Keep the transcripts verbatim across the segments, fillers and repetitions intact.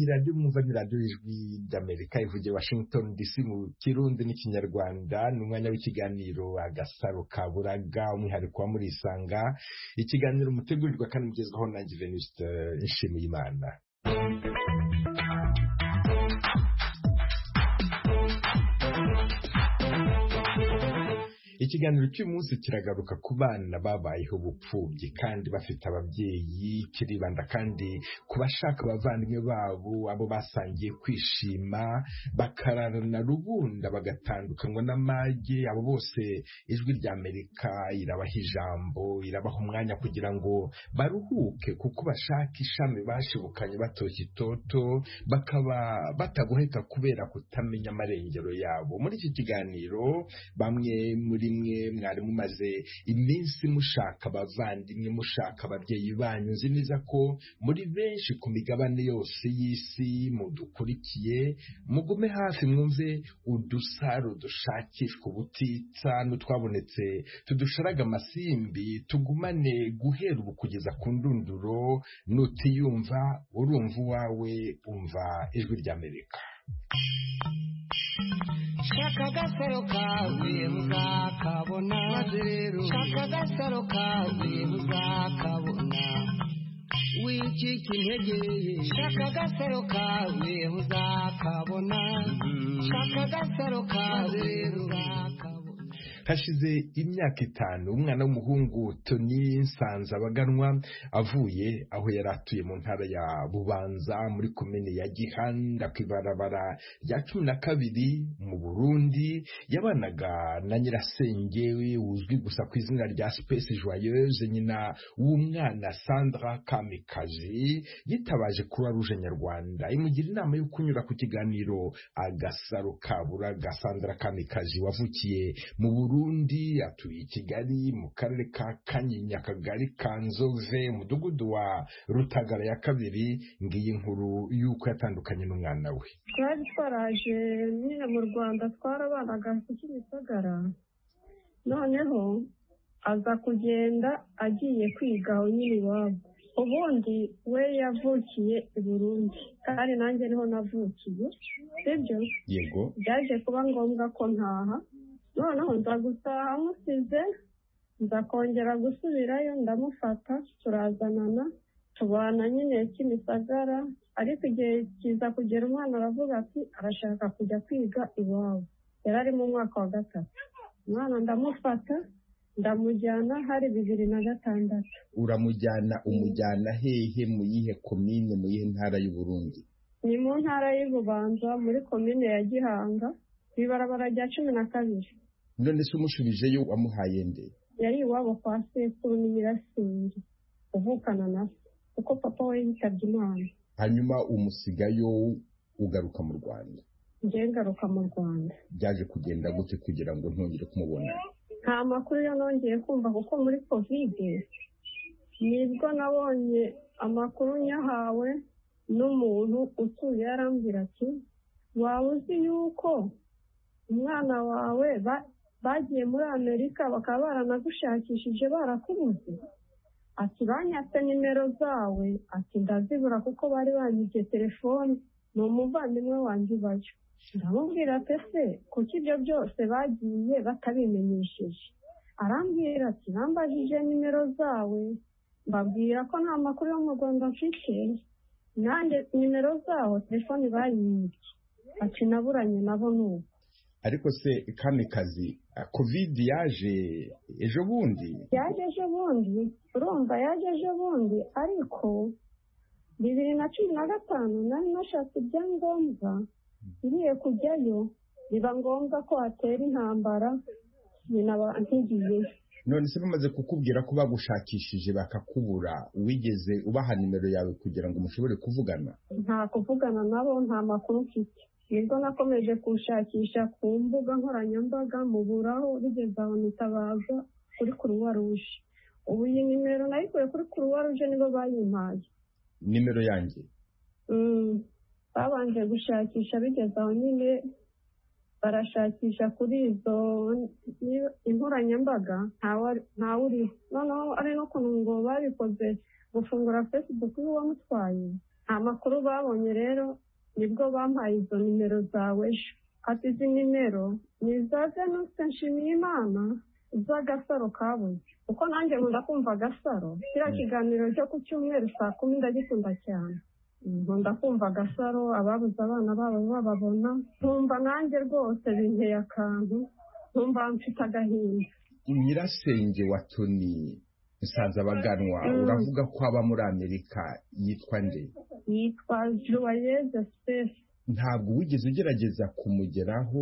radiyo mwumva ni radiyo ijwi ry'Amerika ivugiye Washington D C mu Kirundi n'Ikinyarwanda. Ni umwanya w'ikiganiro Agasaro ka Buraga, umwihariko wa Murisanga, ikiganiro mutegurirwa kandi mugezwaho na Venuste Nshimiyimana. Ikiganiro cy'umunsi kiragaruka ku bana babayeho ubupfubyi kandi bafite ababyeyi, kiribanda kandi ku bashaka abavandimwe babo, abo basangiye kwishima bakararana rubunda bagatandukanywa n'amage. Abo bose ijwi ry'Amerika irabaha ijambo, irabaha umwanya kugira ngo baruhuke, kuko bashaka ishami bashibukanye batoshye itoto, bakaba batagoheka kubera kutamenya amarengero yabo. Muri iki kiganiro bamwe muri mwe mwari mumaze iminsi mushaka abavandimwe, mushaka ababyeyi banyu. Nzi neza ko muri benshi ku migabane yose y'isi mudukurikiye. Mugume hafi mwumve udusaro dushakishwa ubutitsa n'utwabonetse tudusharaga amasimbi. Tugumane guhera ubu kugeza ku ndunduro. Nutiyumva urumva uwawe, umva ijwi ry'Amerika. Shaka agasaro kawe muzakabona, maze rero shaka agasaro kawe muzakabona, wicika intege. Shaka agasaro kawe muzakabona, shaka agasaro kawe muzakabona. Hashize imyaka itanu umwana w'umuhungu Tony Nsanzabaganwa avuye aho yari atuye mu ntara ya Bubanza muri komine ya Gihanda kw'ibarabara rya cumi na kabiri mu Burundi. Yabanaga na nyirasenge uzwi gusa ku izina rya Space Joyeuse, nyina w'umwana Sandra Kamikazi. Yitabaje Croix Rouge Nyarwanda imugira inama yo kunyura ku kiganiro Agasaro ka Buraga. Sandra Kamikazi wavukiye mu Burundi, Burundi, atuye i Kigali mu karere ka Kanyinya, akagari ka Nzove, umudugudu wa Rutagara ya kabiri. Ngiyi inkuru y'uko yatandukanye n'umwana we. Twari twaraje nyine mu Rwanda, twarabanaga ku Kimisagara, noneho aza kugenda agiye kwiga nyine iwabo. Ubundi we yavukiye i Burundi kandi nanjye niho navukiye, sibyo? Yego. Byaje kuba ngombwa ko ntaha, noneho nza gutaha musize, nza kongera gusubirayo, ndamufata turazanana tubana nyine Kimisagara. Ariko igihe kiza kugera umwana aravuga ati arashaka kujya kwiga iwabo. Yari ari mu mwaka wa gatatu. Umwana ndamufata ndamujyana, hari bibiri na gatandatu. Uramujyana, umujyana hehe, mu yihe komine, mu yihe ntara y'u Burundi? Ni mu ntara y'Ububanza muri komine ya Gihanga kw'ibarabara rya cumi na kabiri. None se umushubijeyo wamuhaye nde? Yari iwabo kwa sekuru ni nyirasenge uvukana na se, kuko papa we yitabye Imana. Hanyuma umusigayo ugaruka mu Rwanda? Nje ngaruka mu Rwanda. Byaje kugenda gute kugira ngo ntongere kumubona? Nta makuru yo nongeye kumva, kuko muri Covid nibwo nabonye amakuru nyahawe n'umuntu utuye, yarambwira ati waba uzi yuko umwana wawe bagiye muri Amerika bakaba baranagushakishije barakubuze? Ati banyatse nimero zawe, ati ndazibura kuko bari banyibye telefone, ni umuvandimwe wanjye ubayo. Ndamubwira ati ese kuki ibyo byose bagiye batabimenyesheje? Arambwira ati nambajije nimero zawe mbabwira ko nta makuru yo mu Rwanda mfite, nanjye nimero zaho telefone bayibye, ati naburanye nabo n'ubu. Ariko se Kamikazi, Covid yaje ejo bundi? Yaje ejo bundi, urumva yaje ejo bundi, ariko bibiri na cumi na gatanu nari nashatse ibyangombwa ngiye kujyayo, biba ngombwa ko hatera intambara, nyina ntigiye. None se bamaze kukubwira ko bagushakishije bakakubura, wigeze ubaha nimero yawe kugira ngo mushobore kuvugana? Nta kuvugana nabo, nta makuru mfite. Nibwo nakomeje kushakisha ku mbuga nkoranyambaga, muburaho, bigeze aho nitabaza kuri Croix Rouge. Ubu iyi nimero nayikuye kuri Croix Rouge, nibo bayimpaye. Nimero yanjye? Mm. Babanje gushakisha, bigeze aho nyine barashakisha kuri izo inkoranyambaga, ntawe uriho. Noneho ari no kuntu ngo babikoze gufungura Facebook y'uwamutwaye, amakuru babonye rero nibwo bampaye izo nimero zawe ejo. Ati izi nimero ni iza Venuste Nshimiyimana z'agasaro kabuze, kuko nanjye nkunda kumva agasaro. Kiriya kiganiro cyo ku cyumweru saa kumi ndagikunda cyane. Nkunda kumva agasaro, ababuze abana babo bababona, nkumva nanjye rwose binteye akantu, nkumva mfite agahinda. Nyirasenge wa Tony Nsanzabaganwa uravuga ko aba muri Amerika, yitwa nde? Yitwa Joyeuse Space. Ntabwo wigeze ugerageza kumugeraho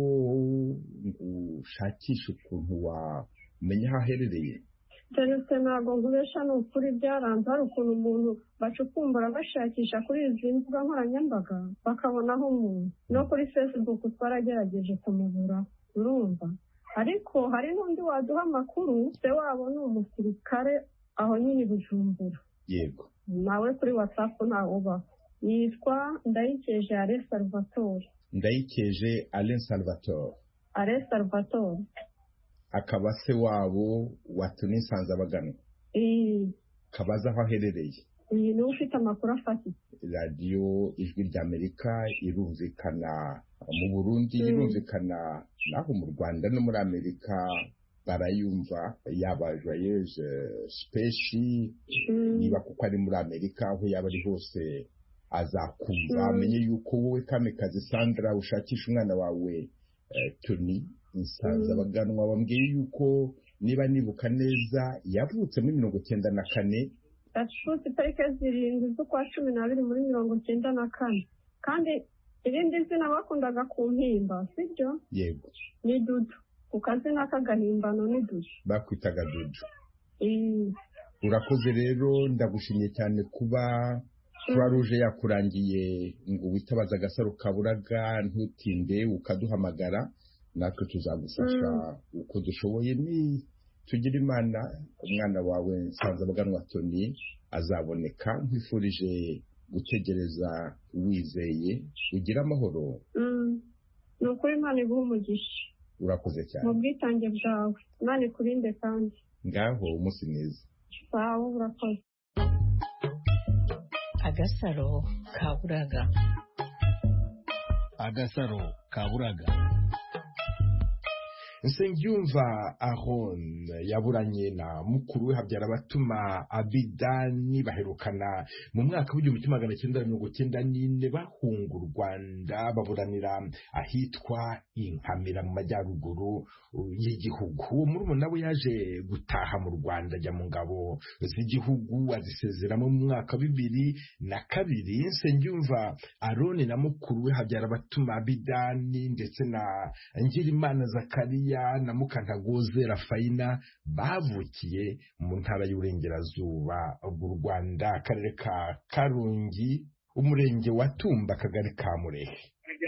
ngo ushakishe ukuntu wamenya aho aherereye? Venuste ntabwo nkubesha, ni ukuri byaranze. Hari ukuntu umuntu bacukumbura bashakisha kuri izi mbuga nkoranyambaga bakabonaho umuntu, no kuri Facebook twaragerageje kumubura, urumva. Ariko hari n'undi waduha amakuru, se wabo ni umusirikare aho nyine i Bujumbura. Yego. Nawe kuri WhatsApp ntawe ubaho. Yitwa Ndayikeje Alain Salvatore. Ndayikeje Alain Salvatore. Alain Salvatore. Akaba se wabo wa Tony Nsanzabaganwa. Eh. Kabaza aho aherereye. Iyi ni ufite amakuru afatitse. Radio Ijwi ry'Amerika irumvikana mu Burundi, mm. irumvikana naho mu Rwanda no muri Amerika barayumva. Yaba Joyeuse Space, mm. niba kuko ari muri Amerika, aho yaba ari hose azakumva, amenye mm. yuko wowe Kamikazi Sandra ushakisha umwana wawe eh, Tony Nsanzabaganwa. Wambwiye yuko niba nibuka neza yavutse muri mirongo cyenda na kane. Yashutse itariki zirindwi z'ukwa cumi n'abiri muri mirongo cyenda na kane. Kandi irindi zina bakundaga kumpimba, sibyo? Yego. Ni Dudu. Ku kazina k'agahimbano ni Dudu. Bakwitaga Dudu. Mm. Urakoze rero, ndagushimye cyane kuba Croix Rouge yakurangiye ngo witabaza agasaro kaburaga, ntutinde ukaduhamagara, natwe tuzagufasha mm. uko dushoboye. Ni tugira Imana umwana wawe Nsanzabaganwa Tony azaboneka. Nkwifurije gutegereza wizeye, ugira amahoro. Mm. Ni ukuri Imana iguha umugisha. Urakoze cyane. Mu bwitange bwawe Imana ikurinde kandi. Ngaho umunsi mwiza. Sawa, urakoze. Agasaro kaburaga. Agasaro kaburaga. Nsengiyumva Aron yaburanye na mukuru we Habyarabatuma Abidani baherukana mu mwaka w'igihumbi kimwe magana cyenda mirongo cyenda n'ine bahunga u Rwanda, baburanira ahitwa Inkamira mu majyaruguru y'igihugu. Uwo murumuna we yaje gutaha mu Rwanda ajya mu ngabo z'igihugu, azisezeramo mu mwaka wa bibiri na kabiri. Nsengiyumva Aron na mukuru we Habyarabatuma Abidani ndetse na Ngirimana Zakariya na Mukantagoze Rafaina bavukiye mu ntara y'Uburengerazuba bw'u Rwanda, akarere ka Karongi, umurenge wa Tumba, akagari ka Murehe.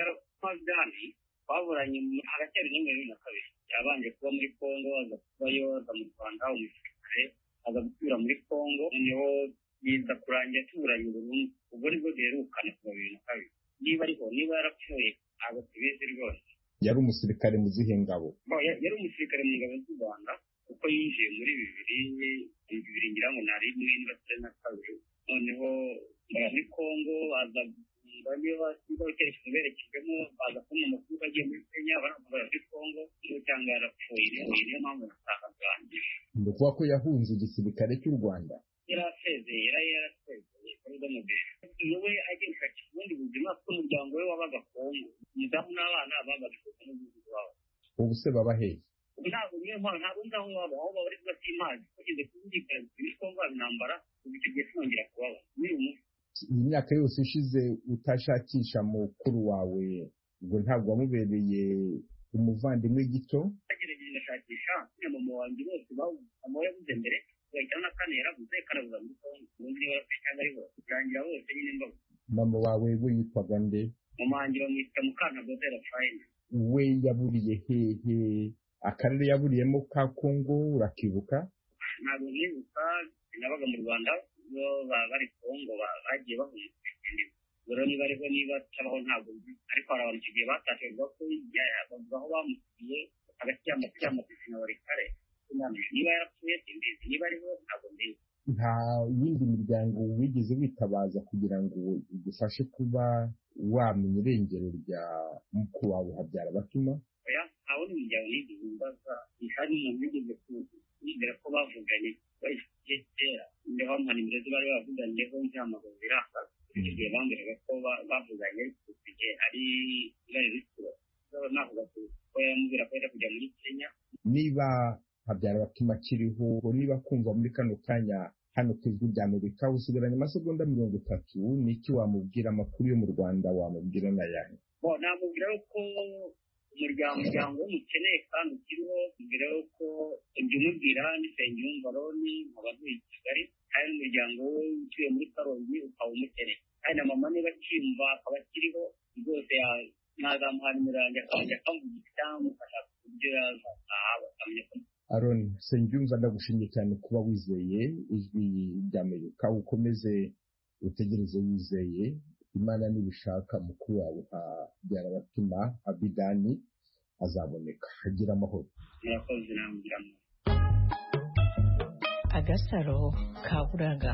Abidani baburanye hagati ya bibiri na kabiri. Yabanje kuba muri Kongo, aza kubayo, aza mu Rwanda umusirikare, aza gusubira muri Kongo, noneho yiza kurangira tuburanye burundu. Ubwo nibwo duherukana kuva bibiri na kabiri. Niba ariho, niba yarapfuye ntabwo tubizi rwose. Yari umusirikare mu zihe ngabo? Yari umusirikare mu ngabo z'u Rwanda, kuko yinjiye muri bibiri bibiri ngira ngo nari muri ndetse na kabiri. Noneho muri Kongo aza niba icyerekezo berekejemo, baza kubona amakuru agiye muri Kenya, baravuga muri Kongo cyangwa yarapfuye. Niyo mpamvu nataka bwanjye. Ni ukuvuga ko yahunze igisirikare cy'u Rwanda? Yarasezeye, yari yarasezeye kuri Domobile. Iyo we agiye gushakira ubundi buzima bw'umuryango we wabaga Kongo, umudamu n'abana babaga n'umudugudu wabo. Ubu se baba hehe? Ntabwo niyo mpamvu ntabwo nzi aho baba, aho baba ari bw'Imazi, kugeze kumvikana kuri Kongo intambara, ubu icyo gihe sinongera kubaba. N'uyu munsi iyi myaka yose ishize utashakisha mukuru wawe, ngo ntabwo wamubereye umuvandimwe gito? Nagerageje ndashakisha mama wanjye bose mama yabuze mbere, bagahita na kane yarabuze karabuza muri Kongo, ubundi niba cyangwa ariho kurangira bose nyine mbaho. Mama wawe we yitwaga nde? Mama wanjye bamwita Mukantagoze Rafaina. We yaburiye hehe? Akarere yaburiyemo ka Kongo urakibuka? Ntabwo nibuka, nabaga mu Rwanda bo bari Kongo bagiye bahunga. Rero niba ariho niba cyabaho ntabwo nzi, ariko hari abantu kigiye batashirwa ko bavuga aho bamusiye hagati y'amatwi y'amatwi na buri kare. Niba yarapfuye simbizi, niba ariho ntabwo nzi. nta yindi miryango wigeze witabaza kugira ngo igufashe kuba wamenya irengero rya mukuru wawe Habyarabatuma? oya nta wundi muryango yigeze umbaza, hari umuntu wigeze kubwira ko bavuganye bahise kera niho amanimero bari bavuganiyeho ntihamagara biraka igihe bambwiraga ko bavuganye igihe ari bari risuro navuga ko yamubwira ko yari kujya muri Kenya. Niba Habyarabatuma akiriho, niba kumva muri kano kanya hano ku Ijwi ry'Amerika usigaranye amasegonda mirongo itatu, ni iki wamubwira? Amakuru yo mu Rwanda wamubwira n'ayahe? namubwira ko umuryango umuryango w'umukeneye kandi ukiriho, mbere yuko ibyo umubwira n'Isengiyumva Roni mu batuye i Kigali, hari n'umuryango we utuye muri Karongi ukaba umukeneye, kandi na mama niba akiyumva akaba akiriho rwose nazamuha nimero yanjye akajya akamvugisha cyangwa amufasha ku buryo yazataha bakamenya ko. Aaron Nsengiyumva, ndagushimiye cyane kuba wizeye Ijwi ry'Amerika, ukomeze utegereze wizeye, Imana nibishaka mukuru wawe Habyarabatuma Abidani azaboneka. Agira amahoro. Murakoze namubwira. Agasaro kaburaga.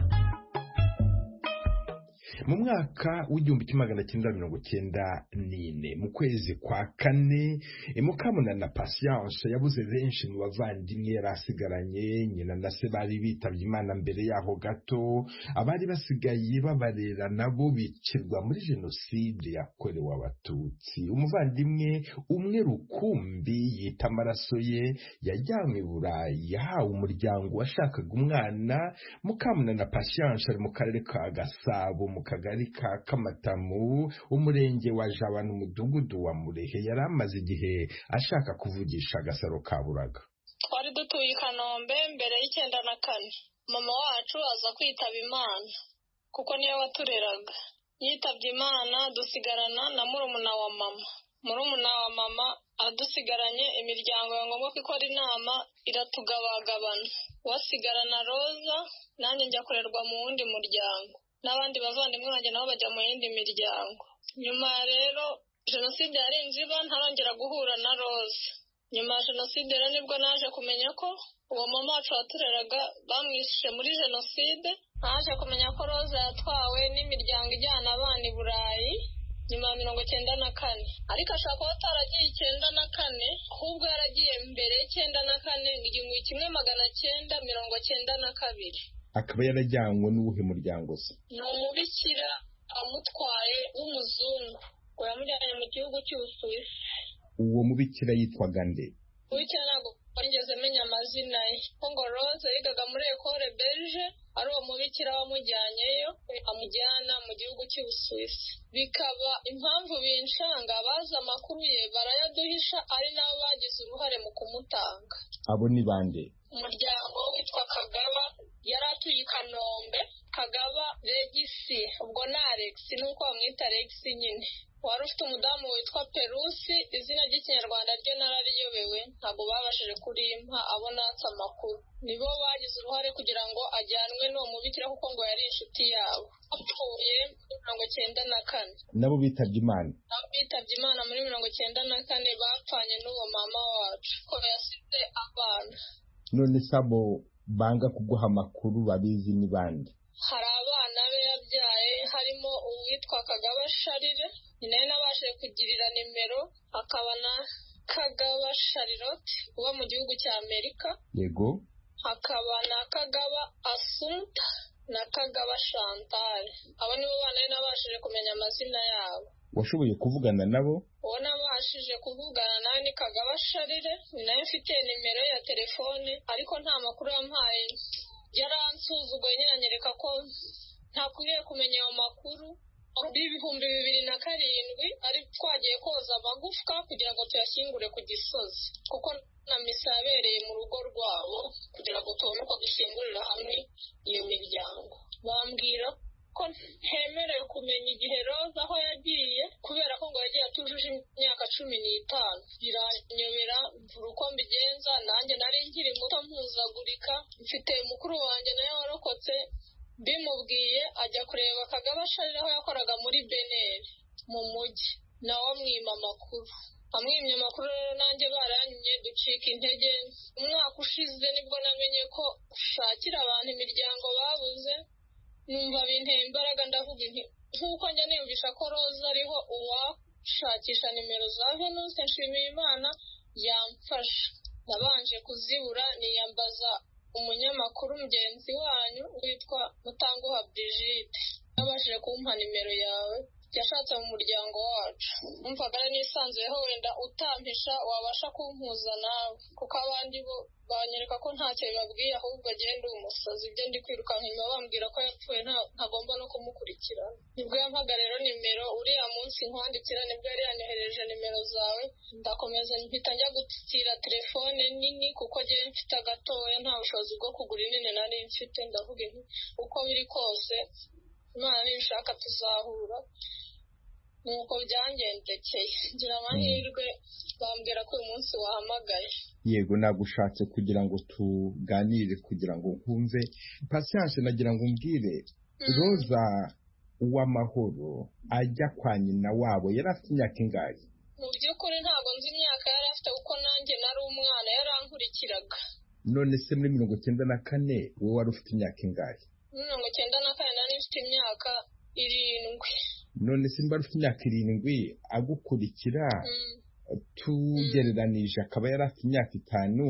Mu mwaka w'igihumbi kimwe magana cyenda mirongo cyenda n'ine mu kwezi kwa kane, Mukamunana Patience yabuze benshi mu bavandimwe yari asigaranye. Nyina na se bari bitabye Imana mbere yaho gato, abari basigaye babarera nabo bicirwa muri jenoside yakorewe Abatutsi. Umuvandimwe umwe rukumbi yita amaraso ye yajyanywe i Burayi, yahawe umuryango washakaga umwana. Mukamunana Patience ari mu karere ka Gasabo mu kagari ka Kamatamu, umurenge wa Jabana, umudugudu wa Murehe. Yari amaze igihe ashaka kuvugisha Agasaro kaburaga. Twari dutuye i Kanombe mbere y'icyenda na kane. Mama wacu aza kwitaba Imana kuko niyo watureraga. Yitabye Imana dusigarana na murumuna wa mama. Murumuna wa mama adusigaranye, imiryango ya ngombwa ko ikora inama iratugabagabana. Wasigarana Roza, nanjye njya kurerwa mu wundi muryango, n'abandi bavandimwe banjye nabo bajya mu yindi miryango. Nyuma rero jenoside yarenze iba, ntarongera guhura na Roza. Nyuma ya jenoside rero nibwo naje kumenya ko uwo mama wacu watureraga bamwishe muri jenoside. Naje kumenya ko Roza yatwawe n'imiryango ijyana abana i Burayi nyuma ya mirongo cyenda na kane, ariko ashaka kuba ataragiye icyenda na kane, ahubwo yaragiye mbere y'icyenda na kane, igihumbi kimwe magana cyenda mirongo cyenda na kabiri. Akaba yarajyanywe n'uwuhe muryango se? Ni umubikira amutwaye w'umuzungu, ngo yamujyanye mu gihugu cy'Ubusuwisi. Uwo mubikira yitwaga nde? Mubikira ntabwo nigeze menya amazina ye, ko ngo Rose yigaga muri Ecole Belge, ari uwo mubikira wamujyanyeyo amujyana mu gihugu cy'Ubusuwisi. Bikaba impamvu binshanga, bazi amakuru ye barayaduhisha, ari nabo bagize uruhare mu kumutanga. Abo ni bande? Umuryango witwa Kagaba, yari atuye i Kanombe. Kagaba Regisi, ubwo ni Alex, nuko bamwita Alex nyine. Wari ufite umudamu witwa Perusi, izina ry'ikinyarwanda ryo narariyobewe, ntabwo babashije kurimpa abo natse amakuru. Nibo bagize uruhare kugira ngo ajyanwe n'uwo mubikira kuko ngo yari inshuti yabo. Apfuye muri mirongo cyenda na kane. Nabo bitabye Imana? Nabo bitabye Imana muri mirongo cyenda na kane, bapfanye n'uwo mama wacu ko yasize abana. None sabo banga kuguha amakuru babizi ni bande? Hari abana be yabyaye, harimo uwitwa Kagaba Sharire, ni nawe nabashije kugirira nimero. Hakaba na Kagaba Charlotte uba mu gihugu cya Amerika. Yego. Hakaba na Kagaba Assunta na Kagaba Chantal. Abo nibo bana be nabashije kumenya amazina yabo. Washoboye kuvugana nabo? Uwo nabashije kuvugana nawe ni Kagaba Sharire, ni nawe mfite nimero ya telefone, ariko nta makuru yampaye. Yaransuzuguye nyine anyereka ko ntakwiriye kumenya ayo makuru. Ibihumbi bibiri na karindwi ari twagiye koza amagufwa kugira ngo tuyashyingure ku Gisozi, kuko na misa yabereye mu rugo rwabo kugira ngo tubone uko dushyingurira hamwe iyo miryango. Bambwira ko ntemerewe kumenya igihe Roza aho yagiye, kubera ko ngo yagiye atujuje imyaka cumi n'itanu. Biranyobera mvura uko mbigenza, nanjye nari nkiri muto mpuzagurika, mfite mukuru wanjye nawe warokotse. Bimubwiye ajya kureba Kagaba Sharire aho yakoraga muri Beneri mu mujyi, nawe amwima amakuru. amwimye amakuru rero nanjye baranyumye ducika intege. Umwaka ushize nibwo namenye ko ushakira abantu imiryango babuze, numva binteye imbaraga ndavuga nti nk'uko njya niyumvisha ko Roza ariho uwashakisha nimero za Venus Nshimiyimana yamfasha. Nabanje kuzibura niyambaza umunyamakuru mugenzi wanyu witwa Mutanguha Brigitte, yabashije kumpa nimero yawe, yashatse mu muryango wacu. Umvaga nisanzuyeho wenda utampisha wabasha kumpuza nawe, kuko abandi bo banyereka ko ntacyo bibabwiye ahubwo agenda umusazi, ibyo ndi kwirukanka inyuma bambwira ko yapfuye ntagomba no kumukurikirana. Nibwo yampaga rero nimero, uriya munsi nkwandikira nibwo yari yanyohereje nimero zawe, ndakomeza mpita njya gutira telefone nini kuko njyewe mfite agatoya nta bushobozi bwo kugura inini nari mfite. Ndavuga nti uko biri kose Imana nibishaka tuzahura. Nuko byangendekeye ngira amahirwe bambwira ko uyu munsi wahamagaye. Yego nagushatse kugira ngo tuganire kugira ngo nkumve. Patience nagira ngo umbwire Roza Uwamahoro ajya kwa nyina wabo yari afite imyaka ingahe? Mu by'ukuri ntabwo nzi imyaka yari afite kuko nanjye nari umwana yarankurikiraga. None se muri mirongo cyenda na kane wowe wari ufite imyaka ingahe? Mirongo cyenda na kane nari mfite imyaka irindwi. None se mba ufite imyaka irindwi agukurikira tugereranije akaba yari afite imyaka itanu.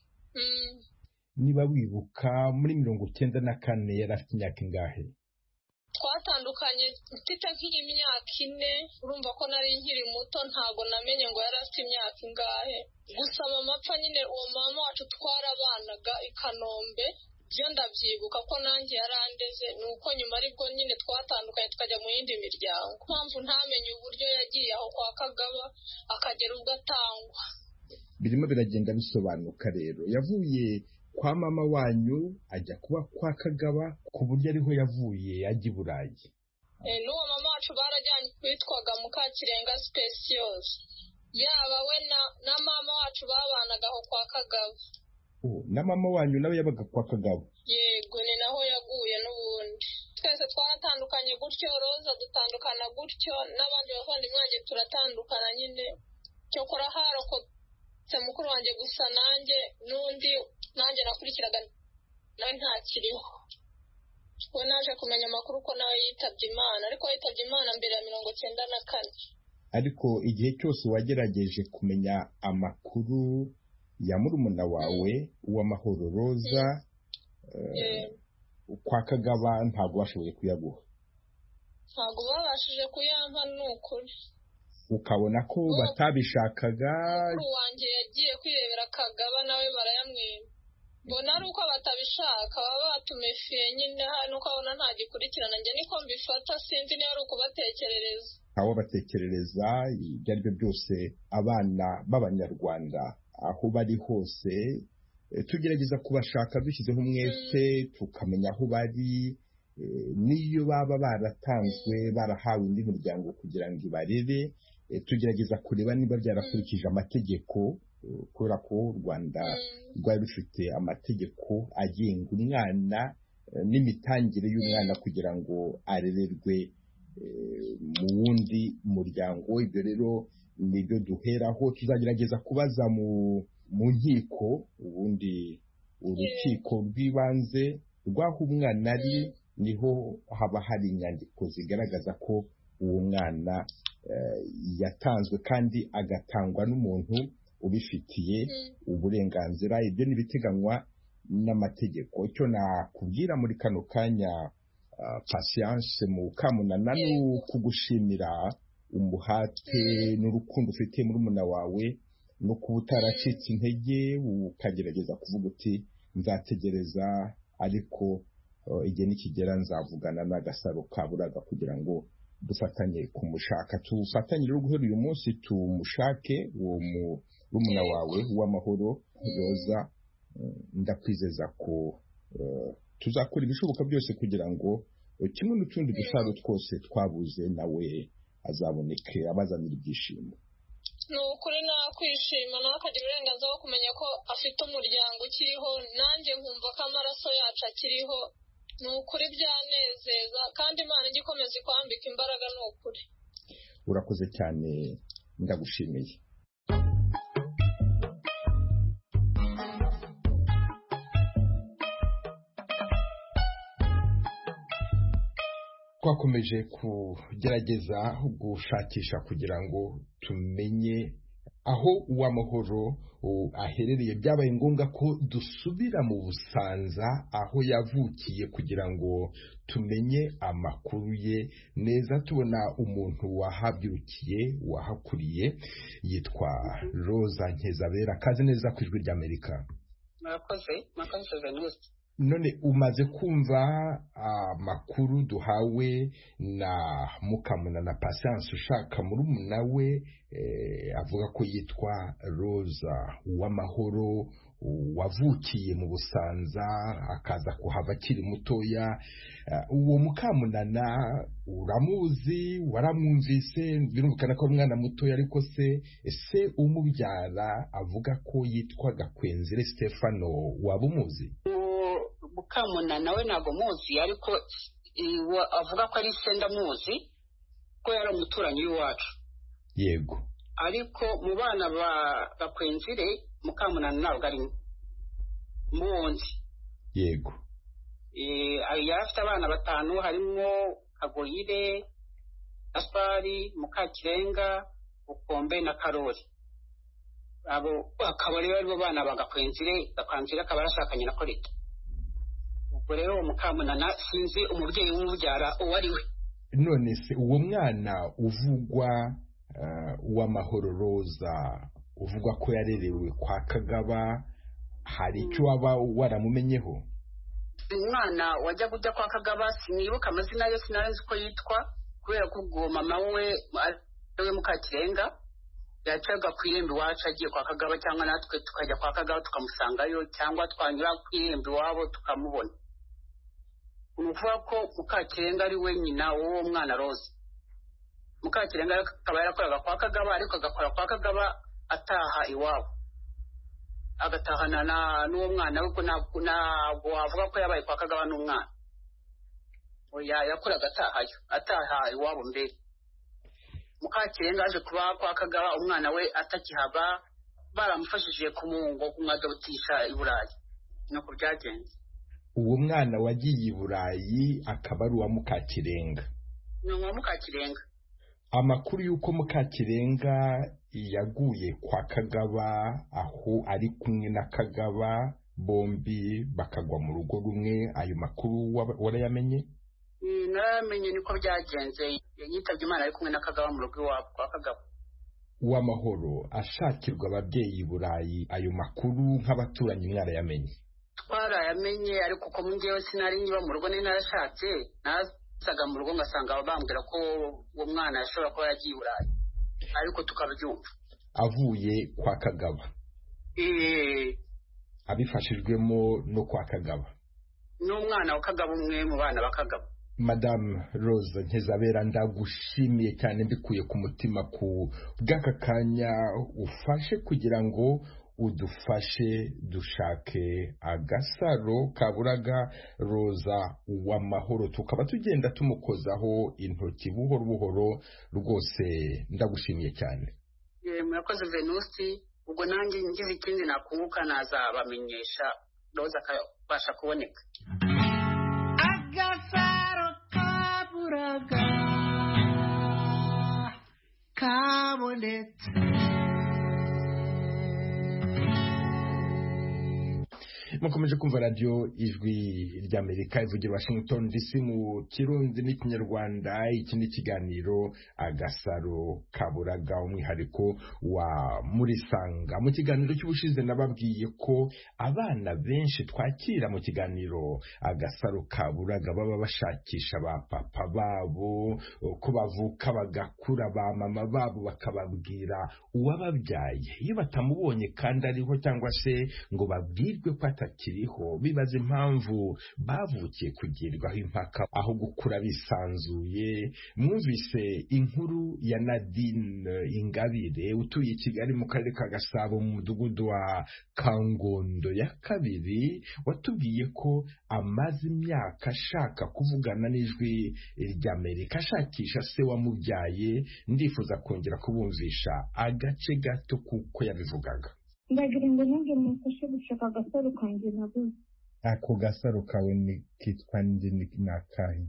Niba wibuka muri mirongo cyenda na kane yari afite imyaka ingahe? Twatandukanye mfite nk'imyaka ine, urumva ko nari nkiri muto ntabwo namenye ngo yari afite imyaka ingahe. Gusa mama apfa nyine uwo mama wacu twarabanaga i Kanombe, byo ndabyibuka ko nanjye yarandeze, nuko nyuma aribwo nyine twatandukanye tukajya mu yindi miryango. Mpamvu ntamenye uburyo yagiye aho kwa Kagaba akagera ubwo atangwa. Birimo biragenda bisobanuka rero. Yavuye kwa mama wanyu ajya kuba kwa Kagaba ku buryo ariho yavuye ajya i Burayi. Eh n'uwo mama wacu barajyanye kwitwaga Mukakirenga Specials. Yaba we na, na mama wacu babanaga aho kwa Kagaba. Oh, na mama wanyu nawe yabaga kwa Kagabo? Yego ni naho yaguye n'ubundi. Twese twaratandukanye gutyo, Roza dutandukana gutyo, n'abandi bavandimwe banjye turatandukana nyine. Cyokora harokotse mukuru wanjye gusa nanjye n'undi nanjye nakurikiraga nawe ntakiriho. We naje kumenya amakuru ko nawe yitabye Imana, ariko yitabye Imana mbere ya mirongo cyenda na kane. Ariko igihe cyose wagerageje kumenya amakuru ya murumuna wawe Uwamahoro Roza kwa Kagaba ntabwo bashoboye kuyaguha? Ntabwo babashije kuyampa n'ukuri. Ukabona ko batabishakaga? Mukuru wanjye yagiye kwirebera Kagaba nawe barayamwima. Mbona ari uko batabishaka baba batumefiye nyine, nuko abona nta gikurikirana. Njye niko mbifata, sinzi niba ari ukubatekerereza. Aho batekerereza ibyo ari byo byose abana b'Abanyarwanda aho bari hose tugerageza kubashaka dushyizeho umwete tukamenya aho bari, niyo baba baratanzwe barahawe indi miryango kugira ngo ibarere, tugerageza kureba niba byarakurikije amategeko, kubera ko u Rwanda rwari rufite amategeko agenga umwana n'imitangire y'umwana kugira ngo arererwe mu wundi muryango. Ibyo rero nibyo duheraho, tuzagerageza kubaza mu mu nkiko, ubundi urukiko rw'ibanze rwaho umwana ari niho haba hari inyandiko zigaragaza ko uwo mwana yatanzwe kandi agatangwa n'umuntu ubifitiye uburenganzira. Ibyo nibiteganywa n'amategeko. Icyo nakubwira muri kano kanya Patience Mukamunana ni ukugushimira umuhate n'urukundo ufite muri murumuna wawe no kuba utaracitse intege ukagerageza kuvuga uti nzategereza ariko igihe nikigera nzavugana n'Agasaro Kaburaga kugira ngo dufatanye kumushaka. Tufatanye rero guhera uyu munsi tumushake uwo murumuna wawe Uwamahoro Roza. Ndakwizeza ko tuzakora ibishoboka byose kugira ngo kimwe n'utundi dusaro twose twabuze nawe azaboneke abazanira ibyishimo. Ni ukuri nakwishima nawe akagira uburenganzira bwo kumenya ko afite umuryango ukiriho, nanjye nkumva ko amaraso yacu akiriho. Ni ukuri byanezeza kandi Imana igikomeza kwambika imbaraga. Ni ukuri urakoze cyane, ndagushimiye. twakomeje kugerageza gushakisha kugira ngo tumenye aho Uwamahoro aherereye. Byabaye ngombwa ko dusubira mu Busanza aho yavukiye kugira ngo tumenye amakuru ye neza. Tubona umuntu wahabyirukiye wahakuriye yitwa Roza Nkizabera. Kaze neza ku Ijwi ry'Amerika. Murakoze, murakoze Venuste. None umaze kumva amakuru duhawe na Mukamuna na Patience ushaka murumuna we eh, avuga ko yitwa Roza Uwamahoro wavukiye mu Busanza akaza kuhava akiri mutoya. Uwo Mukamunana uramuzi, waramwumvise? Birumvikana ko umwana mutoya, ariko se ese umubyara avuga ko yitwa Gakwenzire Stefano, waba umuzi? Mukamunana we ntago muzi, ariko avuga ko ari se ndamuzi ko yari umuturanyi w'iwacu. Yego. Ariko mu bana ba Gakwenzire Mukamunana ntabwo ari muzi. Yego. Eh yari afite abana batanu, harimo Kagoyire, Aspari, Mukakirenga, Ukombe na Karori. Abo akaba rero aribo bana ba Gakwenzire. Gakwenzire akaba yarashakanye na Korita. Ubwo rero Mukamunana sinzi umubyeyi w'umubyara uwo ari we. None se uwo mwana uvugwa Uwamahoro Roza uvugwa ko yarerewe kwa Kagaba, hari icyo waba waramumenyeho? Umwana wajya kujya kwa Kagaba sinibuka amazina ye, sinarenze uko yitwa, kubera ko ubwo mama we we Mukakirenga yacaga ku irembo iwacu agiye kwa Kagaba, cyangwa natwe tukajya kwa Kagaba tukamusangayo, cyangwa twanyura ku irembo iwabo tukamubona. Uvuga ko Mukakirenga ari we nyina w'uwo mwana Roza. Mukakirenga akaba yarakoraga kwa Kagaba, ariko agakora kwa Kagaba ataha iwabo, agatahana na n'uwo mwana we. Ntabwo wavuga ko yabaye kwa Kagaba n'umwana, oya yakoraga atahayo, ataha iwabo mbere. Mukakirenga aje kuba kwa Kagaba umwana we atakihaba, baramufashije kumungo kumwadabutisha i Burayi. Nuko byagenze. Uwo mwana wagiye i Burayi akaba ari uwa Mukakirenga. Ni uwa Mukakirenga. Amakuru y'uko Mukakirenga yaguye kwa Kagaba, aho ari kumwe na Kagaba bombi bakagwa mu rugo rumwe, ayo makuru warayamenye? Naramenye niko byagenze. Yitabye Imana ari kumwe na Kagaba mu rugo iwabo kwa Kagaba. Uwamahoro ashakirwa ababyeyi i Burayi, ayo makuru nk'abaturanyi mwarayamenye? Twarayamenye, ariko ko mungewe sinari nyiba mu rugo, ni narashatse nasaga mu rugo ngasanga bambwira ko uwo mwana yashobora kuba yagiye i Burayi, ariko tukabyumva avuye kwa Kagaba. Eh abifashijwemo no kwa Kagaba n'umwana wa Kagaba, umwe mu bana ba Kagaba. Madame Roza Nkizabera, ndagushimiye cyane mbikuye ku mutima ku bw'aka kanya ufashe kugira ngo udufashe dushake agasaro kaburaga Roza Uwamahoro, tukaba tugenda tumukozaho intoki buhoro buhoro. Rwose ndagushimiye cyane. Eh murakoze Venuste. Ubwo nanjye ngize ikindi nakunguka nazabamenyesha Roza akabasha kuboneka. Agasaro kaburaga kabonetse. Mukomeje kumva radio Ijwi ry'Amerika ivugira Washington D C mu Kirundi n'Ikinyarwanda. Iki ni kiganiro Agasaro Kaburaga, umwihariko wa Murisanga. Mu kiganiro cy'ubushize nababwiye ko abana benshi twakira mu kiganiro Agasaro Kaburaga baba bashakisha ba papa babo, ko bavuka bagakura, ba mama babo bakababwira uwababyaye. Iyo batamubonye kandi ariho, cyangwa se ngo babwirwe ko atakiriho, bibaza impamvu bavukiye kugirirwaho impaka aho gukura bisanzuye. Mwumvise inkuru ya Nadine Ingabire utuye i Kigali mu karere ka Gasabo mu mudugudu wa Kangondo ya kabiri, watubwiye ko amaze imyaka ashaka kuvugana n'Ijwi ry'Amerika, ashakisha se wamubyaye. Ndifuza kongera kubumvisha agace gato kuko yabivugaga. Ndagira ngo nange mufashe gushaka agasaro kanjye nabuze. Ako gasaro kawe ni kitwa ndi nakahe? Aho